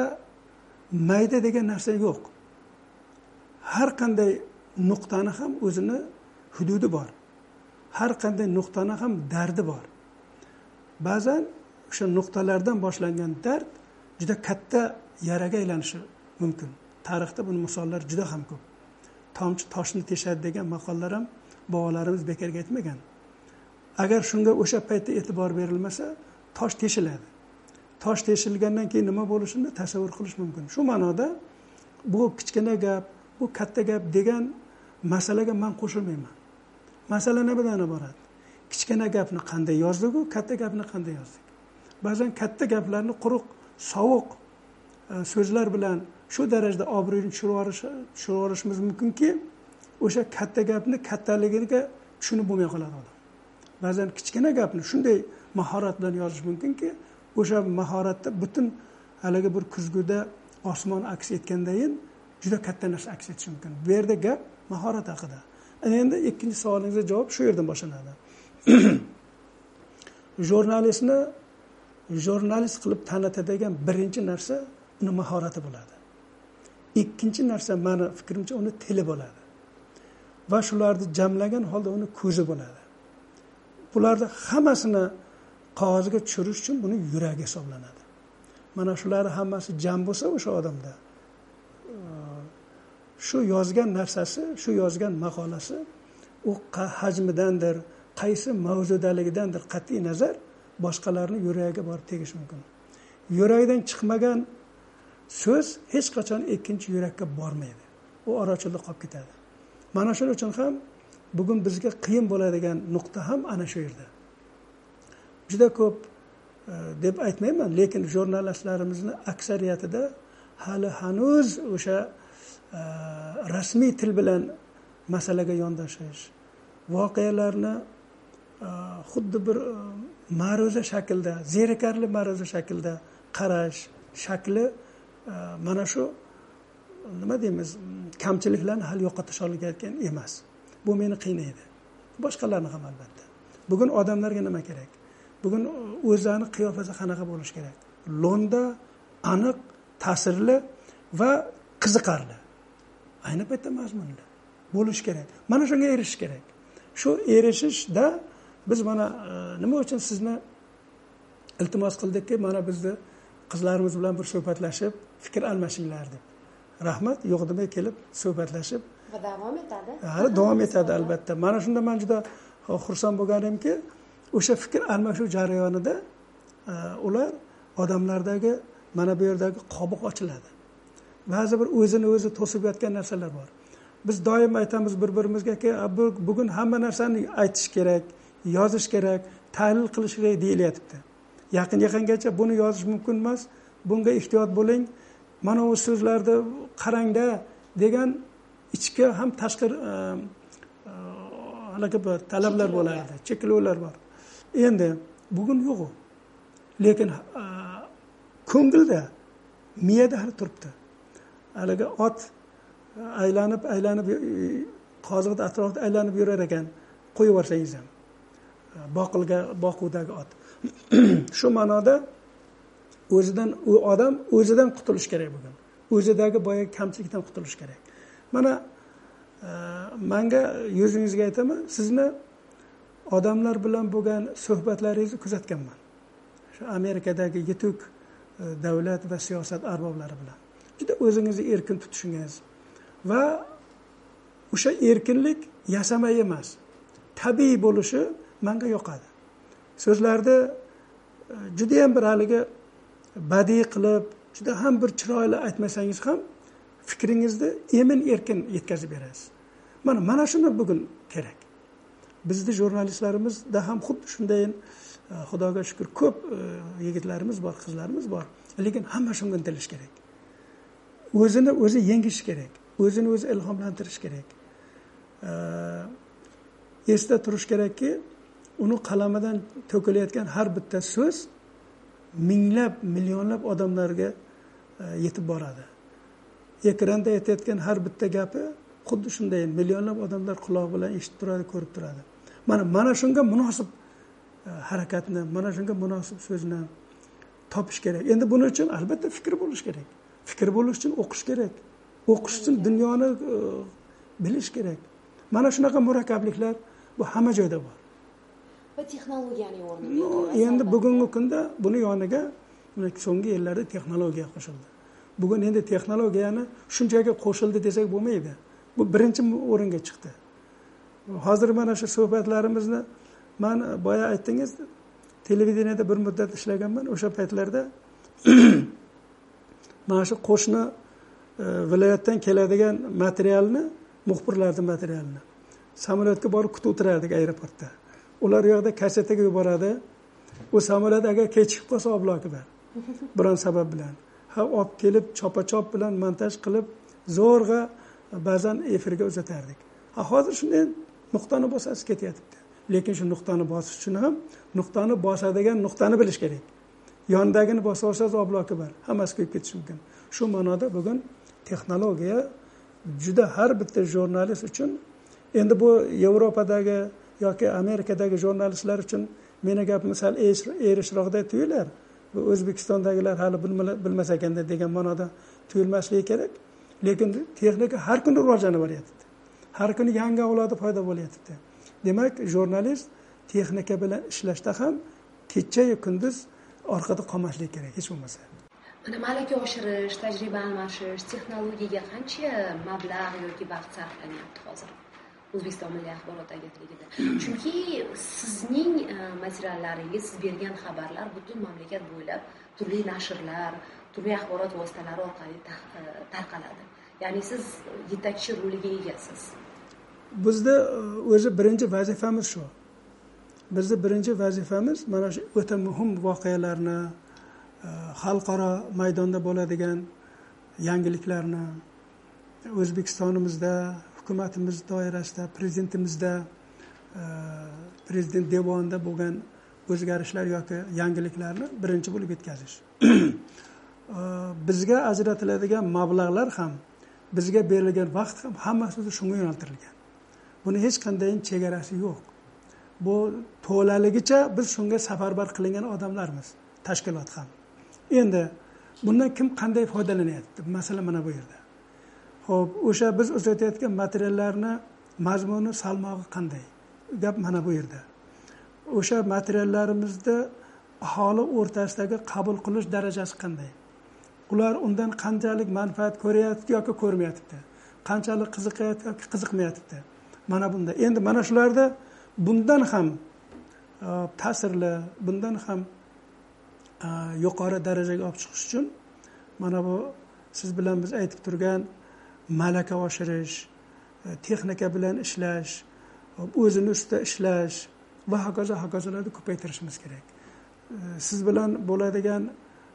mayda degan narsa yo'q. Har qanday nuqtani ham o'zini hududi bor. Har qanday nuqtani ham dardi bor. Ba'zan o'sha nuqtalardan boshlangan dard juda katta yaraga aylanishi mumkin. Tarixda buning misollari juda ham ko'p. Tomchi toshni teshadi degan maqollar ham bobolarimiz bekorga aytmagan. Agar shunga o'sha paytda e'tibor berilmasa, tosh teshiladi. Tosh teshilgandan keyin nima bo'lishini tasavvur qilish mumkin. Shu ma'noda bu kichkina gap, bu katta gap degan masalaga men qo'shilmayman. Masala nimadan iborat? Kichkina gapni qanday yozdik-ku, katta gapni qanday yozdik? Ba'zan katta gaplarni quruq, sovuq so'zlar bilan shu darajada obro'yini tushirishimiz mumkinki, o'sha katta gapni kattaligiga tushunib bo'lmay qoladi odam. Ba'zan kichkina gapni shunday mahorat bilan yozish mumkinki, o'sha mahoratda butun haligi bir kuzguda osmon aks etgandayin juda katta narsa aks etishi mumkin. Bu yerda gap mahorat haqida. Endi ikkinchi savolingizga javob shu yerdan boshlanadi. Jurnalistni jurnalist qilib tanitadigan birinchi narsa uni mahorati bo'ladi. Ikkinchi narsa meni fikrimcha uni tili bo'ladi. Va shularni jamlagan holda uni ko'zi bo'ladi. Bularni hammasini qog'ozga tushirish uchun buni yuragi hisoblanadi. Mana shular hammasi jam bo'lsa o'sha odamda shu yozgan narsasi, shu yozgan maqolasi u hajmidandir, qaysi mavzudaligidandir qat'iy nazar boshqalarning yuragiga borib tegishi mumkin. Yuragidan chiqmagan so'z hech qachon ikkinchi yurakka bormaydi. U orachilda qolib ketadi. Mana shuning uchun ham bugun bizga qiyin bo'ladigan nuqta ham ana shu yerda. Juda ko'p deb aytmayman, lekin jurnalistlarimizni aksariyatida hali hanuz o'sha rasmiy til bilan masalaga yondashish, voqealarni xuddi bir ma'ruza shaklda, zerikarli ma'ruza shaklda qarash shakli mana shu nima deymiz, kamchiliklarni hali yo'qotish olayotgan emas. Bu meni qiynaydi. Boshqalarni ham albatta. Bugun odamlarga nima kerak? Bugun o'zlarining qiyofasi qanaqa bo'lishi kerak? Lo'nda, aniq, ta'sirli va qiziqarli. Ayni paytda mazmunli bo'lish kerak. Mana shunga erishish kerak. Shu erishishda biz mana nima uchun sizni iltimos qildikki, mana bizni qizlarimiz bilan bir suhbatlashib, fikr almashinglar deb. Rahmat, yo'qdimay kelib suhbatlashib va davom etadi. Hali davom etadi albatta. Mana shunda men juda xursand bo'lganimki, o'sha fikr almashuv jarayonida ular odamlardagi mana bu yerdagi qobiq ochiladi. Ba'zi bir o'zini o'zi to'sib yotgan narsalar bor. Biz doim aytamiz bir-birimizga-ki, bugun hamma narsani aytish kerak, yozish kerak, tahlil qilish kerak deyilyapti. Yaqingacha buni yozish mumkin emas. Bunga ehtiyot bo'ling. Mana bu so'zlarni qarangda degan ichki ham tashqi bir talablar bo'lardi, cheklovlar bor. Endi bugun yo'q u. Lekin ko'ngilda, miyada hali turibdi. Haligi ot aylanib qoziqda atrofida aylanib yurar ekan, qo'yib yuborsangiz ham. Boquvdagi ot. Shu ma'noda u odam o'zidan qutulish kerak bugun. O'zidagi boya kamchilikdan qutulish kerak. Mana menga yuzingizga aytaman, sizni odamlar bilan bo'lgan suhbatlaringizni kuzatganman. Shu Amerikadagi yetuk davlat va siyosat arboblari bilan. Juda o'zingizni erkin tutishingiz va o'sha erkinlik yasamay emas, tabiiy bo'lishi menga yoqadi. So'zlarda juda ham bir haligi badiiy qilib, juda ham bir chiroyli aytmasangiz ham fikringizni emin-erkin yetkazib berasiz. Mana shuni bugun kerak. Bizning jurnalistlarimizda ham xuddi shunday, Xudoga shukr, ko'p yigitlarimiz bor, qizlarimiz bor. Lekin hamma shunga intilish kerak. O'zini o'zi yengish kerak. O'zini o'zi ilhomlantirish kerak. Esda turish kerakki, uni qalamidan to'kilayotgan har bitta so'z minglab, millionlab odamlarga yetib boradi. Ekranda aytayotgan har bitta gapi xuddi shunday millionlab odamlar quloq bilan eshitib turadi, ko'rib turadi. Mana shunga munosib harakatni, mana shunga munosib so'zni topish kerak. Endi buning uchun albatta fikr bo'lish kerak. Fikr bo'lish uchun o'qish kerak. O'qish uchun dunyoni bilish kerak. Mana shunaqa murakkabliklar bu hamma joyda bor. Va texnologiyaning o'rniga endi bugungi kunda buni yoniga so'nggi yillarda texnologiya qo'shildi. Bugun endi texnologiyani shunchaki qo'shildi desak bo'lmaydi. Bu birinchi o'ringa chiqdi. Hozir mana shu suhbatlarimizni men boya aytdingiz, televideniyada bir muddat ishlaganman. O'sha paytlarda mana shu qo'shni viloyatdan keladigan materialni, muxbirlarning materialini samolyotga borib kutib o'tirardik aeroportda. Ular yoqda kasetaga yuboradi. U samolyot agar kechikib qolsa obloqibar. Biron sabab bilan. Olib kelib chopa-chop bilan montaj qilib zo'rg'a ba'zan efirga uzatardik. Hozir shunday nuqtani bosasiz ketyapti. Lekin shu nuqtani bosish uchun ham nuqtani bosadigan nuqtani bilish kerak. Yondagini bosib olsangiz obloqi bor. Hammasi ko'yib ketishi mumkin. Shu ma'noda bugun texnologiya juda har bitta jurnalist uchun, endi bu Yevropadagi yoki Amerikadagi jurnalistlar uchun meni gapim sal erishroqda tuyular. Bu O'zbekistondagilar hali bilmas ekanda degan ma'noda tuyulmasligi kerak. Lekin texnika har kuni rivojlanaveryapti. Har kuni yangi avlodi paydo bo'lyapti. Demak, jurnalist texnika bilan ishlashda ham kecha-yu kunduz orqada qolmaslik kerak, hech bo'lmasa. Mana malaka oshirish, tajriba almashish, texnologiyaga qancha mablag' yoki vaqt sarflanyapti hozir O'zbekiston Milliy axborot agentligida? Chunki sizning materiallaringiz, siz bergan xabarlar butun mamlakat bo'ylab turli nashrlar, turli axborot vositalari orqali tarqaladi. Ya'ni siz yetakchi roliga egasiz. Bizda o'zi birinchi vazifamiz shu. Bizning birinchi vazifamiz mana shu o'ta muhim voqealarni, xalqaro maydonda bo'ladigan yangiliklarni O'zbekistonimizda, hukumatimiz doirasida, prezidentimizda, prezident devonida bo'lgan o'zgarishlar yoki yangiliklarni birinchi bo'lib yetkazish. Bizga ajratiladigan mablag'lar ham, bizga berilgan vaqt ham hammasi shunga yo'naltirilgan. Buni hech qanday chegarasi yo'q. Bu to'laligicha biz shunga safarbar qilingan odamlarmiz, tashkilot ham. Endi bundan kim qanday foydalanyapti? Masala mana bu yerda. Xo'p, o'sha biz uzatayotgan materiallarni mazmuni, salmog'i qanday? Gap mana bu yerda. O'sha materiallarimizda aholi o'rtasidagi qabul qilish darajasi qanday? Ular undan qanchalik manfaat ko'ryapti yoki ko'rmayapti? Qanchalik qiziqayapti yoki qiziqmayapti? Mana bunda. Endi mana shularda bundan ham ta'sirli, bundan ham yuqori darajaga olib chiqish uchun mana bu siz bilan biz aytib turgan malaka oshirish, texnika bilan ishlash, o'zini ustida ishlash va hokazolarni ko'paytirishimiz kerak. Siz bilan bo'ladigan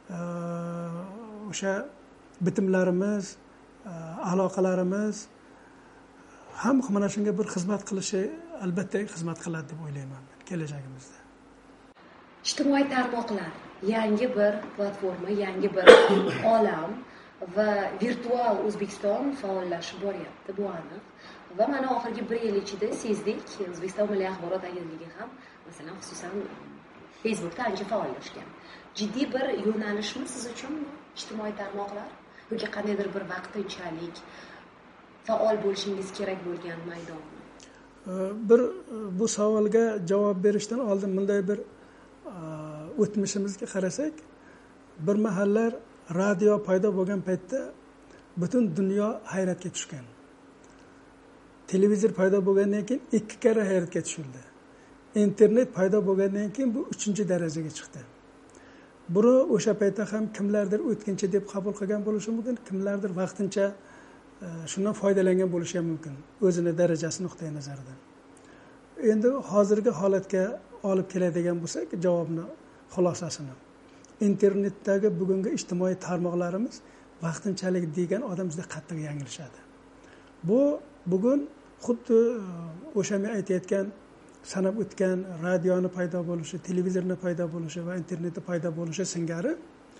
o'sha bitimlarimiz, aloqalarimiz ham mana shunga bir xizmat qilishi albatta xizmat qiladi deb o'ylayman kelajagimizda. Ijtimoiy tarmoqlar yangi bir platforma, yangi bir olam va virtual O'zbekiston faollashib boryapti, bu aniq. Va mana oxirgi 1 yil ichida sezdik, O'zbekiston Milliy axborot agentligi ham masalan xususan Facebookda ancha faollashgan. Jiddiy bir yo'nalishmi siz uchun ijtimoiy tarmoqlar yoki qandaydir bir vaqtinchalik faol bo'lishingiz kerak bo'lgan maydonmi? Bir bu savolga javob berishdan oldin bunday bir o'tmishimizga qarasak, bir mahallar radio paydo bo'lgan paytda butun dunyo hayratga tushgan. Televizor paydo bo'lgandan keyin 2 karra hayratga tushildi. Internet paydo bo'lgandan keyin bu 3-darajaga chiqdi. Buni o'sha paytda ham kimlardir o'tkinchi deb qabul qilgan bo'lishi mumkin, kimlardir vaqtincha shundan foydalangan bo'lishi ham mumkin, o'zini darajasi nuqtai nazaridan. Endi hozirgi holatga olib keladigan bo'lsak, javobni xulosasini. Internetdagi bugungi ijtimoiy tarmoqlarimiz vaqtinchalik degan odam juda qattiq yanglishadi. Bu bugun xuddi o'sha men aytayotgan sanab o'tgan radioni paydo bo'lishi, televizorni paydo bo'lishi va internetni paydo bo'lishi singari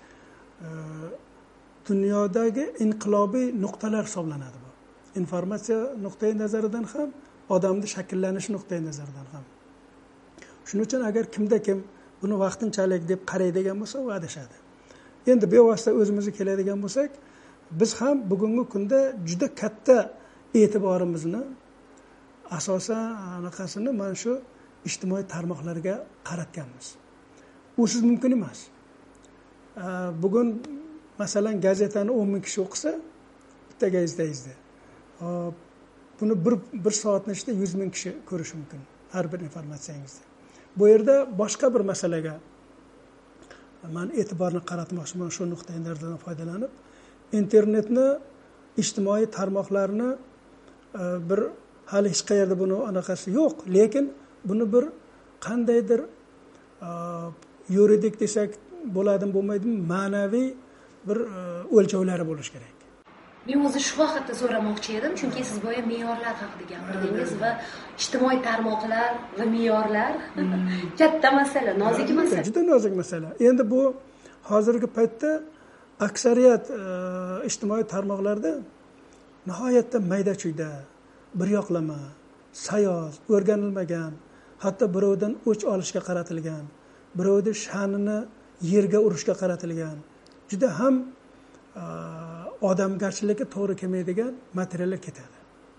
dunyodagi inqilobiy nuqtalar hisoblanadi bu. Informatsiya nuqtai nazaridan ham, odamni shakllanish nuqtai nazaridan ham. Shuning uchun agar kimda kim buni vaqtinchalik deb qaraydigan bo'lsa, u adashadi. Endi bevosita o'zimizga keladigan bo'lsak, biz ham bugungi kunda juda katta e'tiborimizni asosan anaqasini mana shu ijtimoiy tarmoqlarga qaratganmiz. Usiz mumkin emas. Bugun masalan gazetani 10 ming kishi o'qisa, bitta gazetangizda buni bir soatning ichida 100 ming kishi ko'rishi mumkin har bir informatsiyangizni. Bu yerda boshqa bir masalaga men e'tiborni qaratmoqchiman, shu nuqtai nazardan foydalanib, internetni, ijtimoiy tarmoqlarni bir hali hech qayerda buni anaqasi yo'q, lekin buni bir qandaydir yuridik desak bo'ladimi, bo'lmaydimi, ma'naviy bir o'lchovlari bo'lishi kerak. Men o'zi shu haqida so'ramoqchi edim, chunki siz boya me'yorlar haqida gapirdingiz va ijtimoiy tarmoqlar va me'yorlar katta masala, nozik masala. Juda nozik masala. Endi bu hozirgi paytda aksariyat ijtimoiy tarmoqlarda nihoyatda mayda-chuyda, bir yoqlama, sayoz, o'rganilmagan, hatto birovdan o'ch olishga qaratilgan, birovning sha'nini yerga urishga qaratilgan, juda ham odamgarchilikka to'g'ri kelmaydigan materiallar ketadi.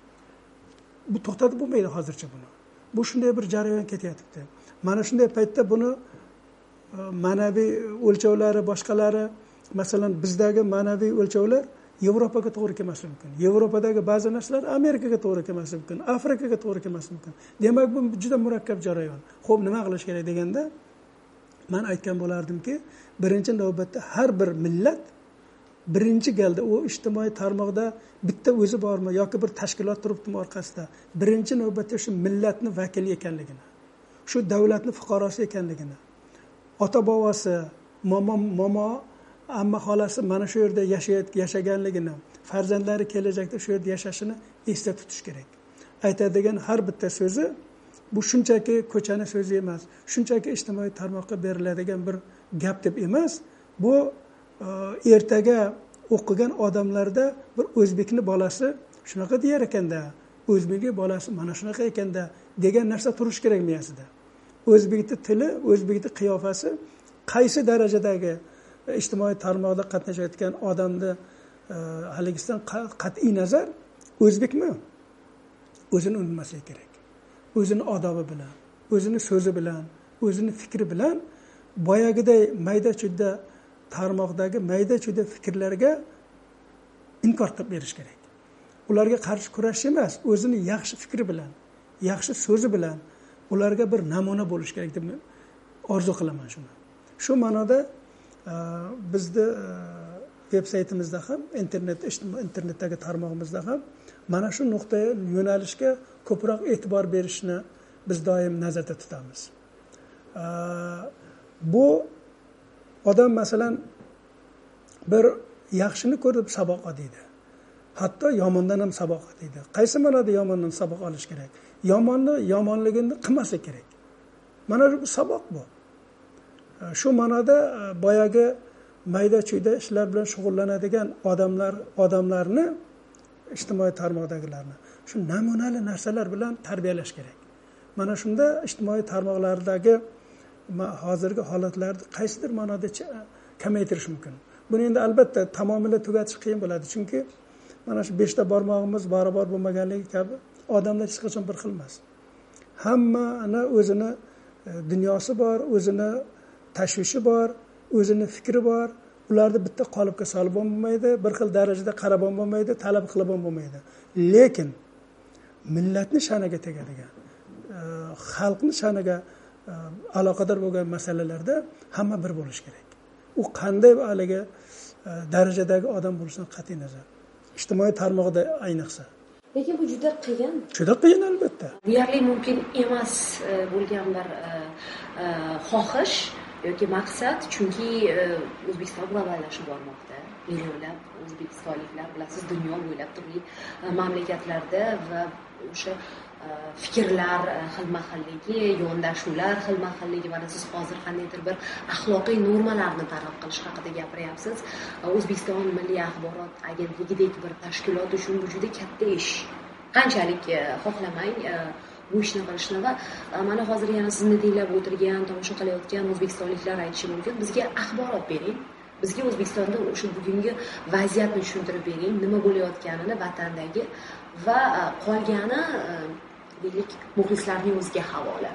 Bu to'xtatib bo'lmaydi hozircha buni. Bu shunday bir jarayon ketyapti. Mana shunday paytda buni ma'naviy o'lchovlari, boshqalari, masalan bizdagi ma'naviy o'lchovlar Yevropaga to'g'ri kelmasligi mumkin. Yevropadagi ba'zi narsalar Amerikaga to'g'ri kelmasligi mumkin, Afrikaga to'g'ri kelmasligi mumkin. Demak, bu juda murakkab jarayon. Xo'p, nima qilish kerak deganda, men aytgan bo'lardimki, birinchi navbatda har bir millat birinchi galda u ijtimoiy tarmoqda bitta o'zi bormi yoki bir tashkilot turibdimi orqasida, birinchi navbatda shu millatni vakili ekanligini, shu davlatni fuqarosi ekanligini, ota bobosi, momo, amma xolasi mana shu yerda yashaganligini, farzandlari kelajakda shu yerda yashashini esda tutish kerak. Aytadigan har bitta so'zi bu shunchaki ko'chani so'zi emas, shunchaki ijtimoiy tarmoqqa beriladigan bir gap deb emas, bu ertaga o'qigan odamlarda bir o'zbekni bolasi shunaqa deyar ekanda, o'zbekning bolasi mana shunaqa ekanda degan narsa turish kerak miyasida. O'zbekning tili, o'zbekning qiyofasi qaysi darajadagi ijtimoiy tarmoqda qatnashayotgan odamni haligisidan qat'iy nazar o'zbekmi? O'zini unutmaslik kerak. O'zini odobi bilan, o'zini so'zi bilan, o'zini fikri bilan boyagiday mayda-chuyda tarmoqdagi mayda-chuyda fikrlarga inkor qilib berish kerak. Ularga qarshi kurashish emas, o'zini yaxshi fikri bilan, yaxshi so'zi bilan ularga bir namuna bo'lish kerak deb orzu qilaman shuni. Shu ma'noda bizni veb-saytimizda ham, internetdagi tarmog'imizda ham mana shu nuqtai yo'nalishga ko'proq e'tibor berishni biz doim nazarda tutamiz. Bu odam masalan bir yaxshini ko'rib saboq oladi. Hatto yomondan ham saboq oladi. Qaysi ma'noda yomondan saboq olish kerak? Yomonni yomonligini qilmaslik kerak. Mana bu saboq bu. Shu ma'noda boyagi mayda-chuyda ishlar bilan shug'ullanadigan odamlarni, ijtimoiy tarmoqdagilarni shu namunali narsalar bilan tarbiyalash kerak. Mana shunda ijtimoiy tarmoqlardagi hozirgi holatlarni qaysidir ma'noda kamaytirish mumkin. Buni endi albatta tamomila tugatish qiyin bo'ladi, chunki mana shu 5 ta barmog'imiz barobar bo'lmaganligi kabi odamlar hech qachon bir xil emas. Hammani o'zini dunyosi bor, o'zini tashvishi bor, o'zini fikri bor. Ularni bitta qolipga solib bo'lmaydi, bir xil darajada qarab bo'lmaydi, talab qilib bo'lmaydi. Lekin millatni sha'niga tegadigan, xalqni sha'niga aloqador bo'lgan masalalarda hamma bir bo'lish kerak. U qanday haligi darajadagi odam bo'lishidan qat'iy nazar. Ijtimoiy tarmoqda ayniqsa. Lekin bu juda qiyin. Juda qiyin albatta. Deyarli mumkin emas bo'lgan bir xohish yoki maqsad, chunki O'zbekiston globallashib bormoqda. Millionlab o'zbekistonliklar bilasiz, dunyo bo'ylab turli mamlakatlarda va o'sha fikrlar xilma-xilligi, yondashuvlar xilma-xilligi, mana siz hozir qandaydir bir axloqiy normalarni targ'ib qilish haqida gapiryapsiz. O'zbekiston Milliy axborot agentligidek bir tashkilot uchun bu juda katta ish. Qanchalik xohlamang bu ishni qilishni va mana hozir yana sizni tinglab o'tirgan, tomosha qilayotgan o'zbekistonliklar aytishi mumkin, bizga axborot bering. Bizga O'zbekistonda o'sha bugungi vaziyatni tushuntirib bering, nima bo'layotganini vatandagi va qolgani deylik muxlislarning o'ziga havola.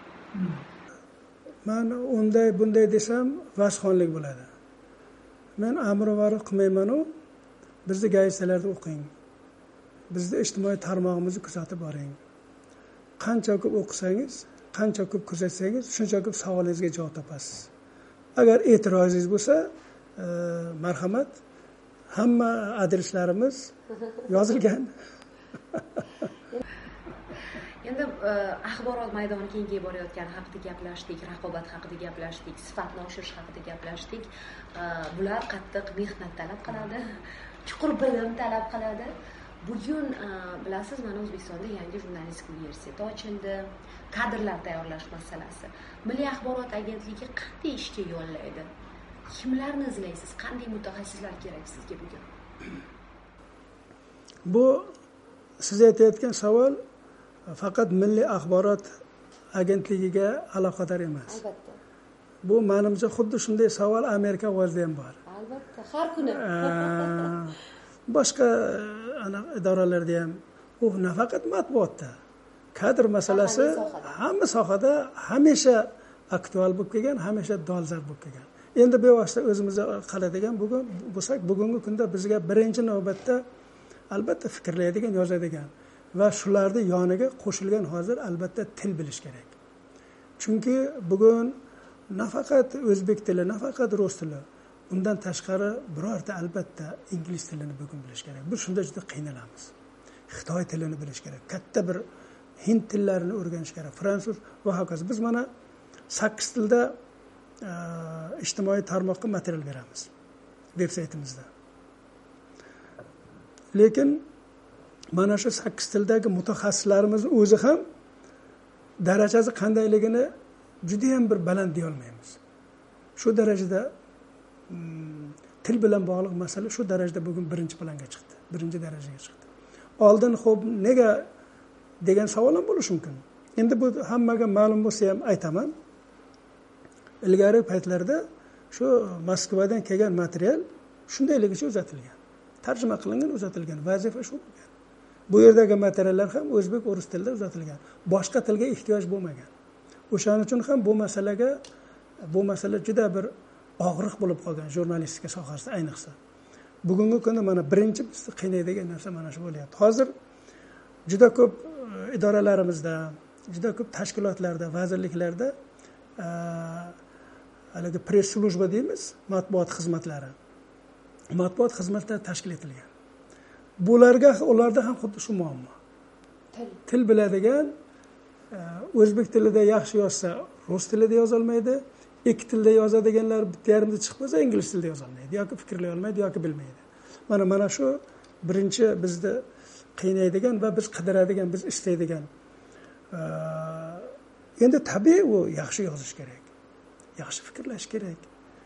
Men bunday desam vasxonlik bo'ladi. Men amr va qilmayman-u, bizni gazetalarda o'qing. Bizni ijtimoiy tarmog'imizni kuzatib boring. Qancha ko'p o'qisangiz, qancha ko'p kuzatsangiz, shuncha ko'p savolingizga javob topasiz. Agar e'tirozingiz bo'lsa, marhamat, hamma adreslarimiz yozilgan. Endi axborot maydoni kengayib borayotgani haqida gaplashdik, raqobat haqida gaplashdik, sifatni oshirish haqida gaplashdik. Bular qattiq mehnat talab qiladi, chuqur bilim talab qiladi. Bugun bilasiz, mana O'zbekistonda yangi jurnalistika universiteti ochildi. Kadrlar tayyorlash masalasi. Milliy axborot agentligi qanday ishga yo'llaydi? Kimlarni izlaysiz? Qanday mutaxassislar kerak sizga bugun? Bu siz aytayotgan savol faqat Milliy axborot agentligiga aloqador emas. Albatta. Bu menimcha xuddi shunday savol Amerika ovozida ham bor. Albatta, har kuni. Boshqa idoralarda ham, u nafaqat matbuotda, kadr masalasi hamma sohada hamisha aktual bo'lib kelgan, hamisha dolzarb bo'lib kelgan. Endi bevosita o'zimizga qaraydigan bo'lsak, bugungi kunda bizga birinchi navbatda albatta fikrlaydigan, yozadigan va shularni yoniga qo'shilgan hozir albatta til bilish kerak. Chunki bugun nafaqat o'zbek tili, nafaqat rus tili, undan tashqari birorta albatta ingliz tilini bugun bilish kerak. Biz shunda juda qiynalamiz. Xitoy tilini bilish kerak. Katta bir hind tillarini o'rganish kerak. Fransuz va hokazo. Biz mana 8 tilda ijtimoiy tarmoqqa material beramiz veb-saytimizda. Lekin mana shu 8 tildagi mutaxassislarimiz o'zi ham darajasi qandayligini juda ham bir baland deya olmaymiz. Shu darajada til bilan bog'liq masala shu darajada bugun birinchi planga chiqdi, birinchi darajaga chiqdi. Oldin xo'p nega degan savol ham bo'lishi mumkin. Endi bu hammaga ma'lum bo'lsa ham aytaman. Ilgari paytlarda shu Moskvadan kelgan material shundayligicha uzatilgan. Tarjima qilingan, uzatilgan. Vazifa shu bo'lgan. Bu yerdagi materiallar ham o'zbek, o'ris tilida uzatilgan. Boshqa tilga ehtiyoj bo'lmagan. O'shaning uchun ham bu masala juda bir og'riq bo'lib qolgan jurnalistika sohasida ayniqsa. Bugungi kunda mana birinchi bizni qiynaydigan narsa mana shu bo'lyapti. Hozir juda ko'p idoralarimizda, juda ko'p tashkilotlarda, vazirliklarda haligi press slujba deymiz, matbuot xizmatlari. Matbuot xizmatlari tashkil etilgan. Ularda ham xuddi shu muammo. Til biladigan, o'zbek tilida yaxshi yozsa, rus tilida yoza olmaydi. Ikki tilda yozadiganlar bitta yarimda chiqib bo'lsa, ingliz tilida yoza olmaydi, yoki fikrlay olmaydi, yoki bilmaydi. Mana shu birinchi bizni qiynaydigan va biz qidiradigan, biz istaydigan. Endi tabiiy u yaxshi yozish kerak. Yaxshi fikrlash kerak.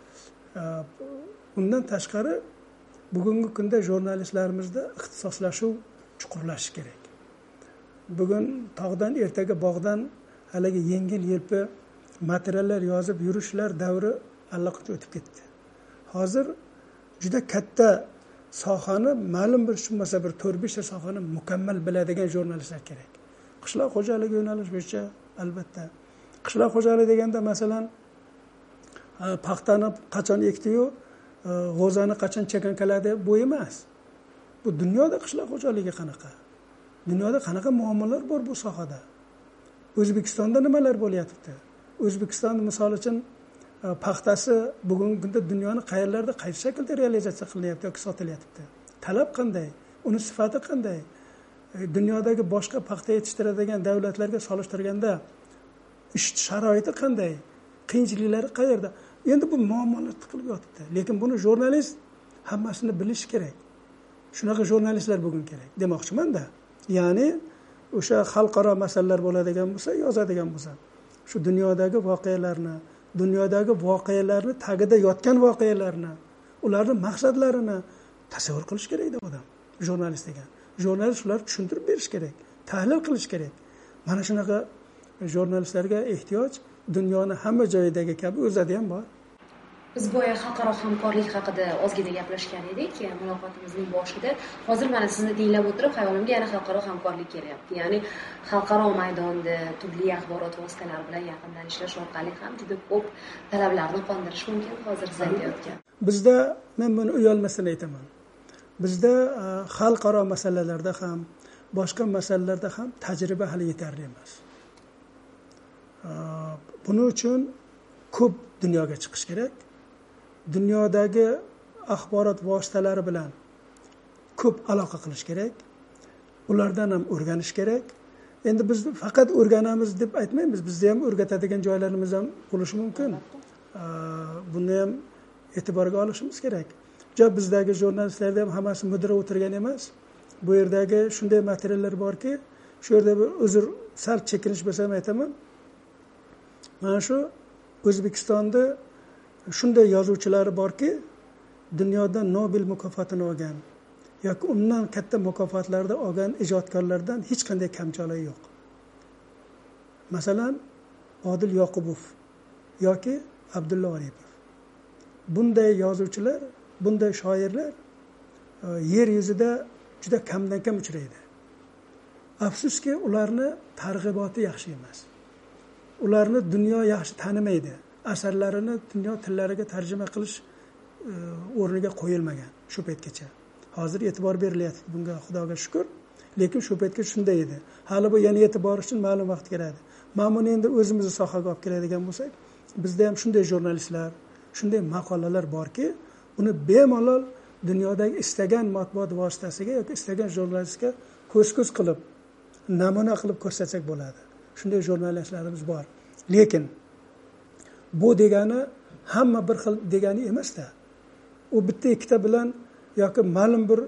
Undan tashqari bugungi kunda jurnalistlarimizda ixtisoslashuv chuqurlashishi kerak. Bugun tog'dan ertaga bog'dan haligi yengil-yelpi materiallar yozib yurishlar davri allaqachon o'tib ketdi. Hozir juda katta sohani, ma'lum bir tushunmasa bir 4-5 ta sohani mukammal biladigan jurnalistlar kerak. Qishloq xo'jaligi yo'nalish bo'yicha albatta. Qishloq xo'jaligi deganda masalan paxtani qachon ekdi-yu, g'o'zani qachon chakankaladi bu emas. Bu dunyoda qishloq xo'jaligi qanaqa? Dunyoda qanaqa muammolar bor bu sohada? O'zbekistonda nimalar bo'lyapti? O'zbekiston misol uchun paxtasi bugungi kunda dunyoni qayerlarda qaysi shaklda realizatsiya qilinyapti yoki sotilyapti? Talab qanday? Uni sifati qanday? Dunyodagi boshqa paxta yetishtiradigan davlatlarga solishtirganda ish sharoiti qanday? Qiyinchiliklari qayerda? Endi bu muammolar tiqilib yotibdi. Lekin buni jurnalist hammasini bilishi kerak. Shunaqa jurnalistlar bugun kerak demoqchiman-da. Ya'ni o'sha xalqaro masalalar bo'ladigan bo'lsa, yozadigan bo'lsa, shu dunyodagi voqealarni tagida yotgan voqealarni, ularning maqsadlarini tasavvur qilish kerak deb odam. Jurnalist degan. Jurnalist ularni tushuntirib berish kerak, tahlil qilish kerak. Mana shunaqa jurnalistlarga ehtiyoj dunyoni hamma joyidagi kabi o'zida ham bor. Biz boya xalqaro hamkorlik haqida ozgina gaplashgan edik muloqotimizning boshida. Hozir mana sizni tinglab o'tirib xayolimga yana xalqaro hamkorlik kelyapti. Ya'ni xalqaro maydonda turli axborot vositalari bilan yaqindan ishlash orqali ham juda ko'p talablarni qondirish mumkin hozir siz aytayotgan. Bizda men buni uyalmasdan aytaman. Bizda xalqaro masalalarda ham, boshqa masalalarda ham tajriba hali yetarli emas. Buning uchun ko'p dunyoga chiqish kerak. Dunyodagi axborot vositalari bilan ko'p aloqa qilish kerak. Ulardan ham o'rganish kerak. Endi biz faqat o'rganamiz deb aytmaymiz. Bizda ham o'rgatadigan joylarimiz ham bo'lishi mumkin. Buni ham e'tiborga olishimiz kerak. Bizdagi jurnalistlarda ham hammasi mudira o'tirgan emas. Bu yerdagi shunday materiallar borki, shu yerda bir uzr sal chekinish bo'lsa ham aytaman. Mana shu O'zbekistonda shunday yozuvchilari borki, dunyoda Nobel mukofotini olgan yoki undan katta mukofotlarda olgan ijodkorlardan hech qanday kamchiligi yo'q. Masalan, Odil Yoqubov yoki Abdulla Aripov. Bunday yozuvchilar, bunday shoirlar yer yuzida juda kamdan kam uchraydi. Afsuski, ularni targ'iboti yaxshi emas. Ularni dunyo yaxshi tanimaydi. Asarlarini dunyo tillariga tarjima qilish o'rniga qo'yilmagan shu paytgacha. Hozir e'tibor berilyapti bunga, Xudoga shukr. Lekin shu paytga shunday edi. Hali bu yana e'tibor uchun ma'lum vaqt kerak. Mana buni endi o'zimizni sohaga olib keladigan bo'lsak, bizda ham shunday jurnalistlar, shunday maqolalar borki, uni bemalol dunyodagi istagan matbuot vositasiga yoki istagan jurnalistga ko'z-ko'z qilib, namuna qilib ko'rsatsak bo'ladi. Shunday jurnalistlarimiz bor. Lekin bu degani hamma bir xil degani emas-da. U bitta ikkita bilan yoki ma'lum bir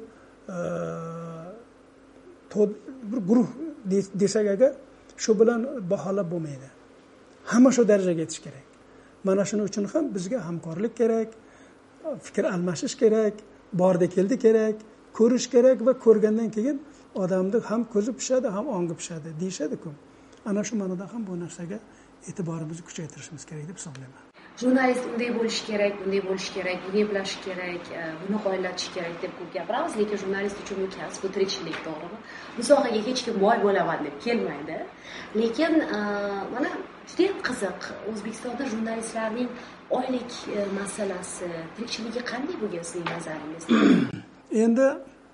guruh desak agar, shu bilan baholab bo'lmaydi. Hamma shu darajaga yetish kerak. Mana shuning uchun ham bizga hamkorlik kerak, fikr almashish kerak, borda keldi kerak, ko'rish kerak va ko'rgandan keyin odamni ham ko'zi pishadi, ham ongi pishadi deyishadi-ku. Ana shu ma'noda ham bu narsaga e'tiborimizni kuchaytirishimiz kerak deb hisoblayman. Jurnalist unday bo'lishi kerak, bunday bo'lishi kerak, buni eplashi kerak, buni qo'llatish kerak deb ko'p gapiramiz, lekin jurnalist uchun bu kasb, bu tirikchilik, to'g'rimi? Bu sohaga hech kim boy bo'laman deb kelmaydi. Lekin mana juda qiziq, O'zbekistonda jurnalistlarning oylik masalasi, tirikchiligi qanday bo'lgan sizning nazaringizda? Endi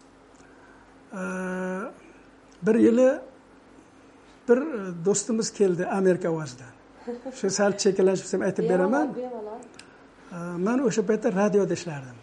bir yili bir do'stimiz keldi Amerika ovozidan. Shu sal cheklanishim aytib beraman. Men o'sha paytda radioda ishlardim.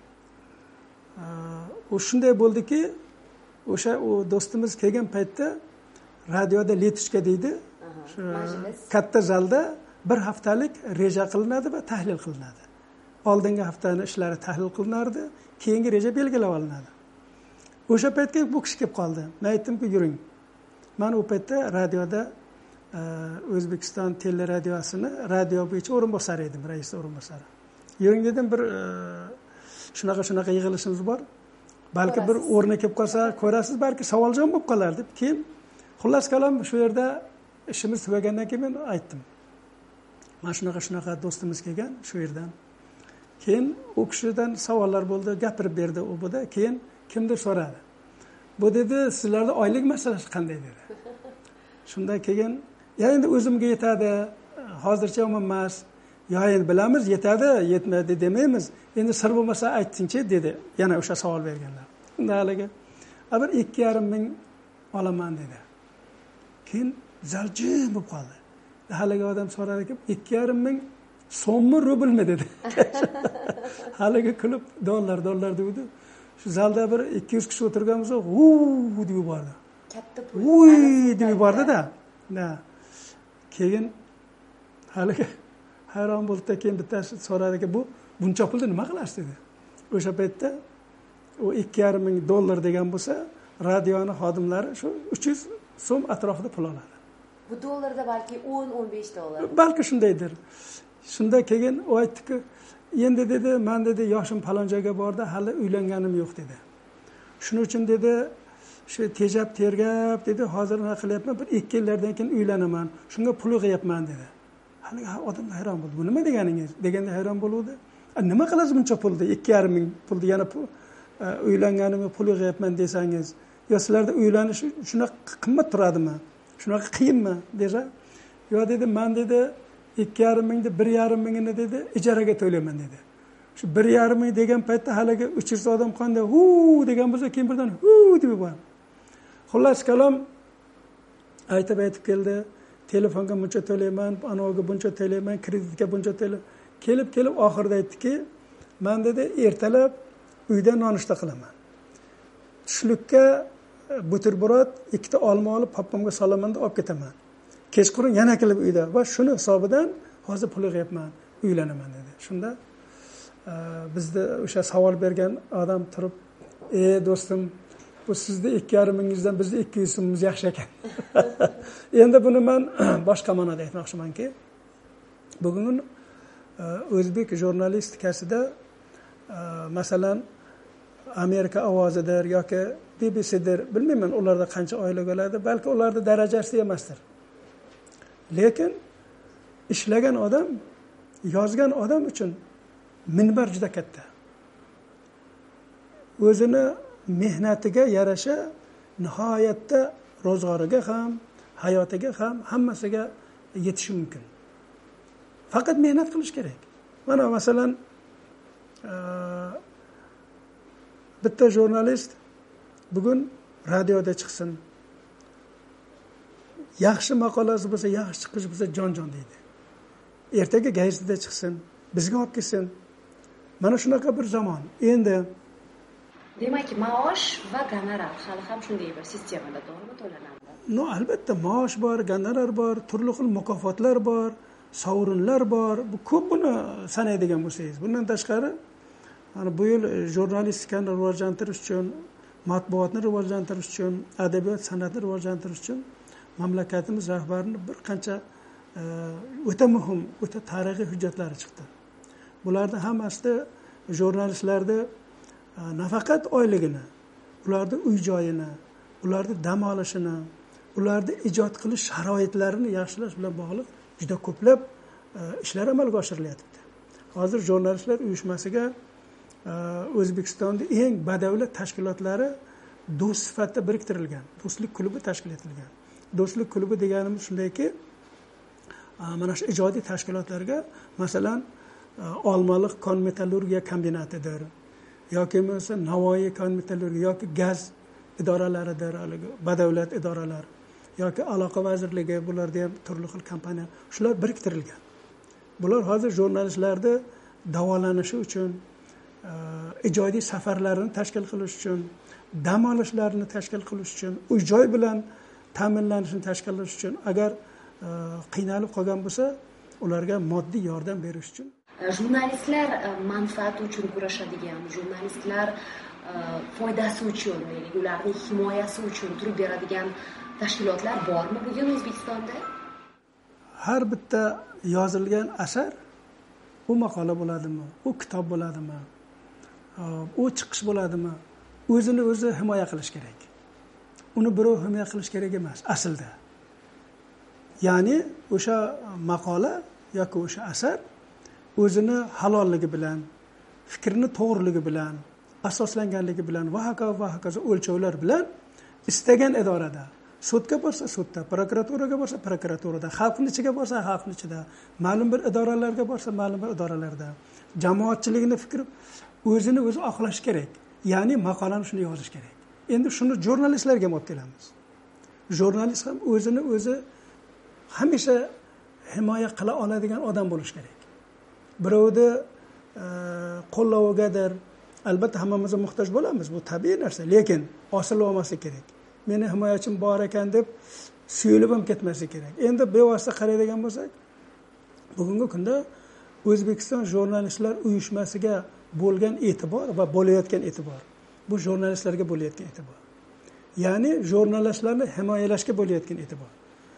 U shunday bo'ldiki, o'sha do'stimiz kelgan paytda radioda Letichka deydi. Shu katta zalda bir haftalik reja qilinadi va tahlil qilinadi. Oldingi haftani ishlari tahlil qilinardi, keyingi reja belgilab olinadi. O'sha paytga bu kishi kelib qoldi. Men aytdimki, yuring. Men u paytda radioda O'zbekiston teleradiyosini radio bo'yicha o'rinbosar edim, rais o'rinbosari. Yuring dedim, bir shunaqa yig'ilishimiz bor. Balki bir o'rni kelib qolsa, ko'rasiz, balki savoljon bo'lib qolar deb. Keyin xullas kalom shu yerda ishimiz tugagandan keyin men aytdim. Mana shunaqa do'stimiz kelgan shu yerdan. Keyin u kishidan savollar bo'ldi, gapirib berdi u buda. Keyin kimdir so'radi. Bu dedi, sizlarda oylik masalasi qanday dedi. Shundan keyin, ya endi o'zimga yetadi, hozircha emas. Ya endi bilamiz, yetadi, yetmaydi demaymiz. Endi sir bo'lmasa aytingchi dedi. Yana o'sha savol berganlar. Unda haliga bir 2,5 ming olaman dedi. Keyin zaljim bo'lib qoldi. Haliga odam so'radiki, 2,5 ming so'mmi, rublmi dedi. Haliga kulib dollar dedi. Shu zalda bir 200 kishi o'tirganmiz, deb yubordi. Katta pul. Deb yubordi-da. Keyin haliga hayron bo'ldi, keyin bittasi so'radiki, bu buncha pulni nima qilasiz dedi. O'sha paytda u 2,5 ming dollar degan bo'lsa, radioni xodimlari shu 300 so'm atrofida pul oladi. Bu dollarda balki 10-15 dollar. Balki shundaydir. Shunda keyin u aytdiki, endi dedi, men dedi, yoshim falon joyga bordi, hali uylanganim yo'q dedi. Shuning uchun dedi, shu tejab tergab dedi, hozir nima qilyapman, bir 2 yillardan keyin uylanaman. Shunga pul yig'yapman dedi. Hali odam hayron bo'ldi. Bu nima deganingiz? Deganda hayron bo'ldi. nima qilasiz buncha pulni, 2,5 ming pulni yana uylanganimga pul yig'yapman desangiz, yo sizlarda uylanish shunaqa qimmat turadimi, shunaqa qiyinmi desa, yo dedi, men dedi 2,5 mingni 1,5 mingini dedi ijaraga to'layman dedi. Shu 1,5 ming degan paytda haligi uchirsa odam qanday hu degan bo'lsa, keyin birdan hu deb qo'yadi. Xullas kalom aytib keldi, telefonga buncha to'layman, anoga buncha to'layman, kreditga buncha to'layman. Kelib oxirida aytdiki, men dedi ertalab uyda nonushta qilaman. Tushlikka buterbrod, 2 ta olma olib pappamga solaman deb olib ketaman. Kechqurun yana kelib uyda va shuni hisobidan hozir pul yig'yapman, uylanaman dedi. Shunda bizda o'sha savol bergan odam turib, do'stim, bu sizni 2,5 mingizdan bizni 200 so'mimiz yaxshi ekan. Endi buni men boshqa ma'noda aytmoqchimanki, bugun o'zbek jurnalistikasida masalan Amerika ovozidir yoki BBCdir, bilmayman ularda qancha oylik oladi, balki ularda darajasi emasdir. Lekin ishlagan odam, yozgan odam uchun minbar juda katta. O'zini mehnatiga yarasha nihoyatda ro'zg'origa ham, hayotiga ham, hammasiga yetishi mumkin. Faqat mehnat qilish kerak. Mana masalan bitta jurnalist bugun radioda chiqsin, yaxshi maqolasi bo'lsa, yaxshi chiqish bo'lsa jon deydi. Ertaga gazetada chiqsin, bizga olib kelsin. Mana shunaqa bir zamon. Endi demak, maosh va gonorar hali ham shunday bir sistemada to'g'rimi to'lanadi? Albatta maosh bor, gonorar bor, turli xil mukofotlar bor, sovrinlar bor. Bu ko'p buni sanaydigan bo'lsangiz. Bundan tashqari, mana bu yil jurnalistikani rivojlantirish uchun, matbuotni rivojlantirish uchun, adabiyot san'atni rivojlantirish uchun mamlakatimiz rahbarining bir qancha o'ta muhim, o'ta tarixiy hujjatlari chiqdi. Bularning hammasida jurnalistlarni nafaqat oyligini, ularning uy-joyini, ularning dam olishini, ularning ijod qilish sharoitlarini yaxshilash bilan bog'liq juda ko'plab ishlar amalga oshirilyapti. Hozir jurnalistlar uyushmasiga O'zbekistonning eng badavlat tashkilotlari do'st sifatida biriktirilgan. Do'stlik klubi tashkil etilgan. Do'stlik klubi deganimiz shundayki, mana shu ijodiy tashkilotlarga masalan Olmaliq kon-metallurgiya kombinatidir yoki masalan Navoiy kon-metallurgiya yoki gaz idoralaridir, badavlat idoralar yoki aloqa vazirligi, bularda ham turli xil kompaniya, shular biriktirilgan. Bular hozir jurnalistlarni davolanishi uchun, ijodiy safarlarini tashkil qilish uchun, dam olishlarini tashkil qilish uchun, uy-joy bilan ta'minlanishini tashkil qilish uchun, agar qiynalib qolgan bo'lsa, ularga moddiy yordam berish uchun. Jurnalistlar manfaati uchun kurashadigan, jurnalistlar foydasi uchun, ularning himoyasi uchun turib beradigan tashkilotlar bormi bugun O'zbekistonda? Har bitta yozilgan asar, u maqola bo'ladimi, u kitob bo'ladimi, u chiqish bo'ladimi, o'zini o'zi himoya qilish kerak. Uni birov himoya qilish kerak emas aslida. Ya'ni o'sha maqola yoki o'sha asar o'zini halolligi bilan, fikrni to'g'riligi bilan, asoslanganligi bilan va hokazo o'lchovlar bilan istagan idorada, sudga borsa sudda, prokuraturaga borsa prokuraturada, xalqning ichiga borsa xalqning ichida, ma'lum bir idoralarga borsa ma'lum bir idoralarda, jamoatchilikning fikri o'zini o'zi oqlash kerak. Ya'ni maqolani shuni yozish kerak. Endi shuni jurnalistlarga olib kelamiz. Jurnalist ham o'zini o'zi hamisha himoya qila oladigan odam bo'lish kerak. Birovni qo'llavigadir, albatta hammamiz muhtoj bo'lamiz, bu tabiiy narsa, lekin osilib olmaslik kerak. Meni himoyachim bor ekan deb suyulib ham ketmaslik kerak. Endi bevosita qaraydigan bo'lsak, bugungi kunda O'zbekiston jurnalistlar uyushmasiga bo'lgan e'tibor va bo'layotgan e'tibor, bu jurnalistlarga bo'layotgan e'tibor. Ya'ni jurnalistlarni himoyalashga bo'layotgan e'tibor.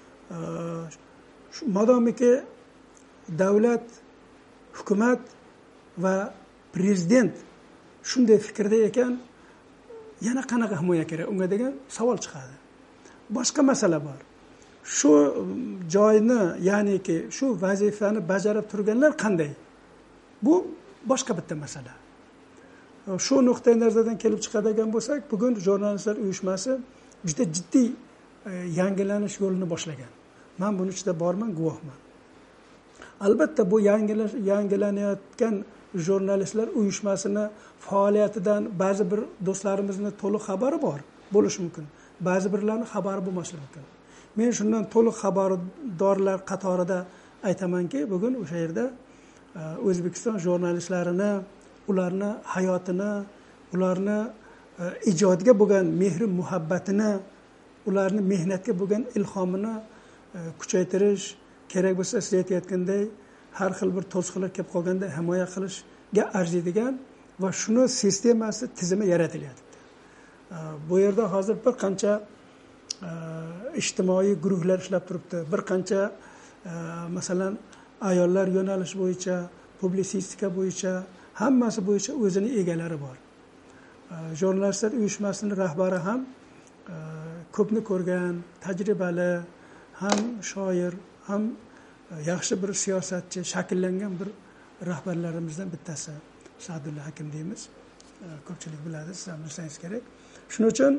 Modomiki davlat, hukumat va prezident shunday fikrda ekan, yana qanaqa himoya kerak unga degan savol chiqadi. Boshqa masala bor. Shu joyni, ya'niki shu vazifani bajarib turganlar qanday? Bu boshqa bitta masala. Shu nuqtai nazardan kelib chiqadigan bo'lsak, bugun jurnalistlar uyushmasi juda jiddiy yangilanish yo'lini boshlagan. Men buni ichida borman, guvohman. Albatta bu yangilanayotgan jurnalistlar uyushmasini faoliyatidan ba'zi bir do'stlarimizni to'liq xabari bor bo'lishi mumkin. Ba'zi birlarni xabari bo'lmasligi mumkin. Men shundan to'liq xabardorlar qatorida aytamanki, bugun o'sha yerda O'zbekiston jurnalistlarini, ularni hayotini, ularni ijodga bo'lgan mehr muhabbatini, ularni mehnatga bo'lgan ilhomini kuchaytirish, kerak bo'lsa siz aytayotganday har xil bir to'siqlar kelib qolganda himoya qilishga arziydigan va shuni sistemasi, tizimi yaratilyapti. Bu yerda hozir bir qancha ijtimoiy guruhlar ishlab turibdi. Bir qancha masalan ayollar yo'nalish bo'yicha, publisistika bo'yicha, hammasi bo'yicha o'zining egalari bor. Jurnalistlar uyushmasining rahbari ham ko'pni ko'rgan, tajribali, ham shoir, ham yaxshi bir siyosatchi, shakllangan bir rahbarlarimizdan bittasi Sa'dulla Hakim deymiz. Ko'pchilik biladi, siz ham bilsangiz kerak. Shuning uchun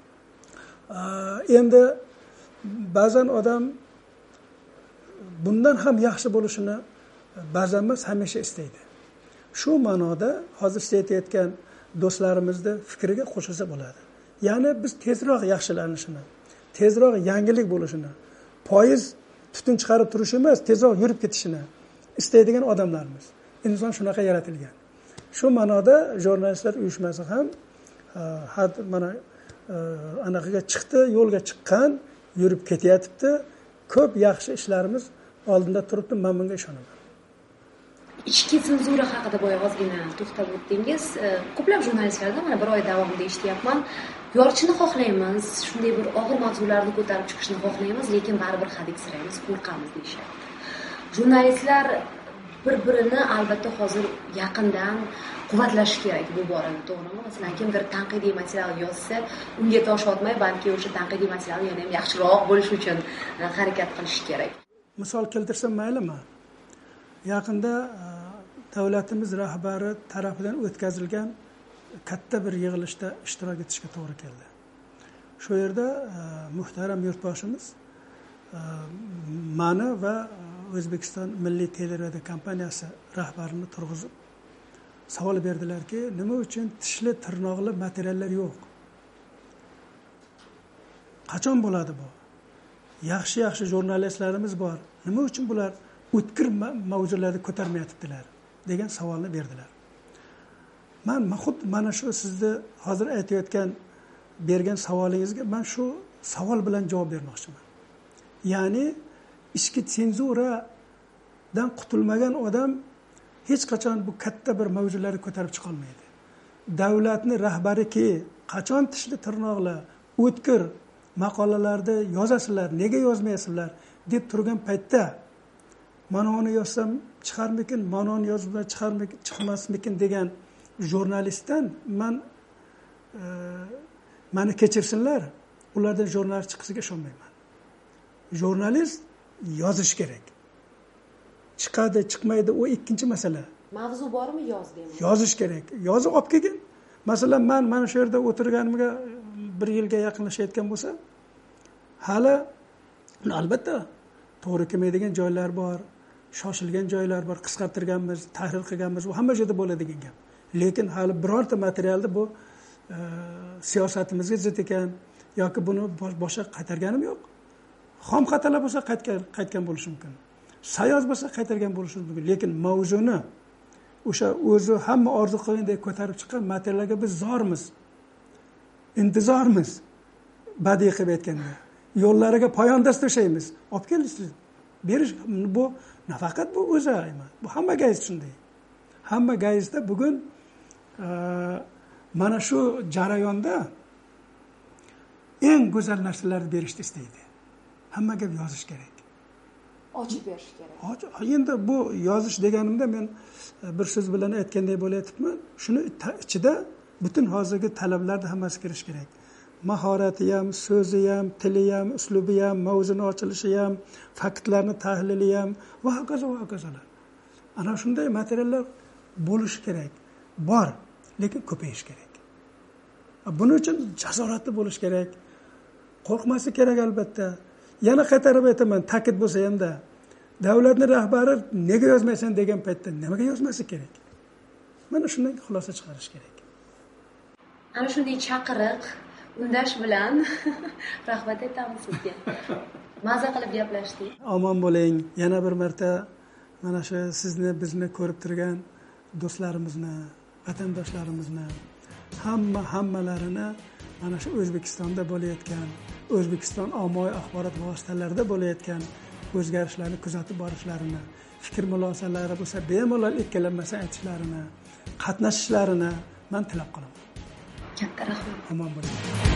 endi ba'zan odam bundan ham yaxshi bo'lishini ba'zan emas, hamisha istaydi. Shu ma'noda hozir siz aytayotgan do'stlarimizni fikriga qo'shilsa bo'ladi. Ya'ni biz tezroq yaxshilanishini, tezroq yangilik bo'lishini, poyiz tutun chiqarib turishi emas, tezroq yurib ketishini istaydigan odamlarmiz. Inson shunaqa yaratilgan. Shu ma'noda jurnalistlar uyushmasi ham mana anaqaga chiqdi, yo'lga chiqqan, yurib ketyapti. Ko'p yaxshi ishlarimiz oldinda turibdi, men bunga ishonaman. Ichki senzura haqida boya ozgina to'xtab o'tdingiz. Ko'plab jurnalistlardan mana bir oy davomida eshityapman. Yorishni xohlaymiz, shunday bir og'ir mavzularni ko'tarib chiqishni xohlaymiz, lekin baribir hadiksiraymiz, qo'rqamiz deyishyapti. Jurnalistlar bir-birini albatta hozir yaqindan quvvatlash kerak bu borada, to'g'rimi? Masalan, kimdir tanqidiy material yozsa, unga tosh otmay, balki o'sha tanqidiy materialni yana ham yaxshiroq bo'lish uchun harakat qilish kerak. Misol keltirsam maylimi? Yaqinda davlatimiz rahbari tarafidan o'tkazilgan katta bir yig'ilishda ishtirok etishga to'g'ri keldi. Shu yerda muhtaram yurtboshimiz mani va O'zbekiston Milliy teleradio kompaniyasi rahbarini turg'izib savol berdilarki, nima uchun tishli tirnoqli materiallar yo'q? Qachon bo'ladi bu? Yaxshi jurnalistlarimiz bor. Nima uchun bular o'tkir mavzularni ko'tarmayaptilar degan savolni berdilar. Men xuddi mana shu sizni hozir aytayotgan bergan savolingizga men shu savol bilan javob bermoqchiman. Ya'ni ichki senzuradan qutulmagan odam hech qachon bu katta bir mavzularni ko'tarib chiqa olmaydi. Davlatning rahbariki qachon tishli tirnoqli, o'tkir maqolalarda yozasizlar, nega yozmaysizlar deb turgan paytda mana uni yozsam chiqarmikin, mana uni yozib chiqmasmikin degan jurnalistdan meni kechirsinlar, ulardan jurnalist chiqishiga ishonmayman. Jurnalist yozish kerak. Chiqadi, chiqmaydi, u ikkinchi masala. Mavzu bormi, yoz deyman. Yozish kerak. Yozib olib kelgin. Masalan, men mana shu yerda o'tirganimga 1 yilga yaqinlashayotgan bo'lsa, hali albatta to'g'ri kelmaydigan joylar bor, shoshilgan joylar bor, qisqartirganmiz, tahrir qilganmiz, bu hamma joyda bo'ladigan gap. Lekin hali birorta materialda bu siyosatimizga zid ekan yoki buni boshqa qaytarganim yo'q. Xom xatolar bo'lsa qaytgan bo'lishi mumkin. Sayoz bo'lsa qaytargan bo'lishi mumkin. Lekin mavzuni o'sha o'zi hamma orzu qilgandek ko'tarib chiqqan materiallarga biz zormiz. Intizormiz. Badiiy qilib aytganda. Yo'llariga poyondas to'shaymiz. Olib kelishsiz. Berish bu nafaqat bu o'zi emas. Bu hamma gazet shunday. Hamma gazetda bugun mana shu jarayonda eng go'zal narsalarni berishni istaydi. Hammaga yozish kerak. Ochib berish kerak. Endi bu yozish deganimda men bir so'z bilan aytgandek bo'layapman. Shuni ichida butun hozirgi talablarni hammasi kirish kerak. Mahorati ham, so'zi ham, tili ham, uslubi ham, mavzuni ochilishi ham, faktlarni tahlili ham va hokazo. Ana shunday materiallar bo'lishi kerak, bor, lekin ko'payishi kerak. Buning uchun jasoratli bo'lish kerak, qo'rqmaslik kerak albatta. Yana qaytarib aytaman, ta'kid bo'lsa hamda davlatning rahbari nega yozmaysan degan paytda nimaga yozmaslik kerak? Mana shundan xulosa chiqarish kerak. Ana shunday chaqiriq, undash bilan rahmat aytamiz sizga. Maza qilib gaplashdik. Omon bo'ling. Yana bir marta mana shu sizni, bizni ko'rib turgan do'stlarimizni, vatandoshlarimizni, hammalarini mana shu O'zbekistonda bo'layotgan, O'zbekiston ommaviy axborot vositalarida bo'layotgan o'zgarishlarni kuzatib borishlarini, fikr mulohazalar bo'lsa bemalol ikkilanmasdan aytishlarini, qatnashishlarini men tilab qolaman. Katta rahmat. Omon bo'ling.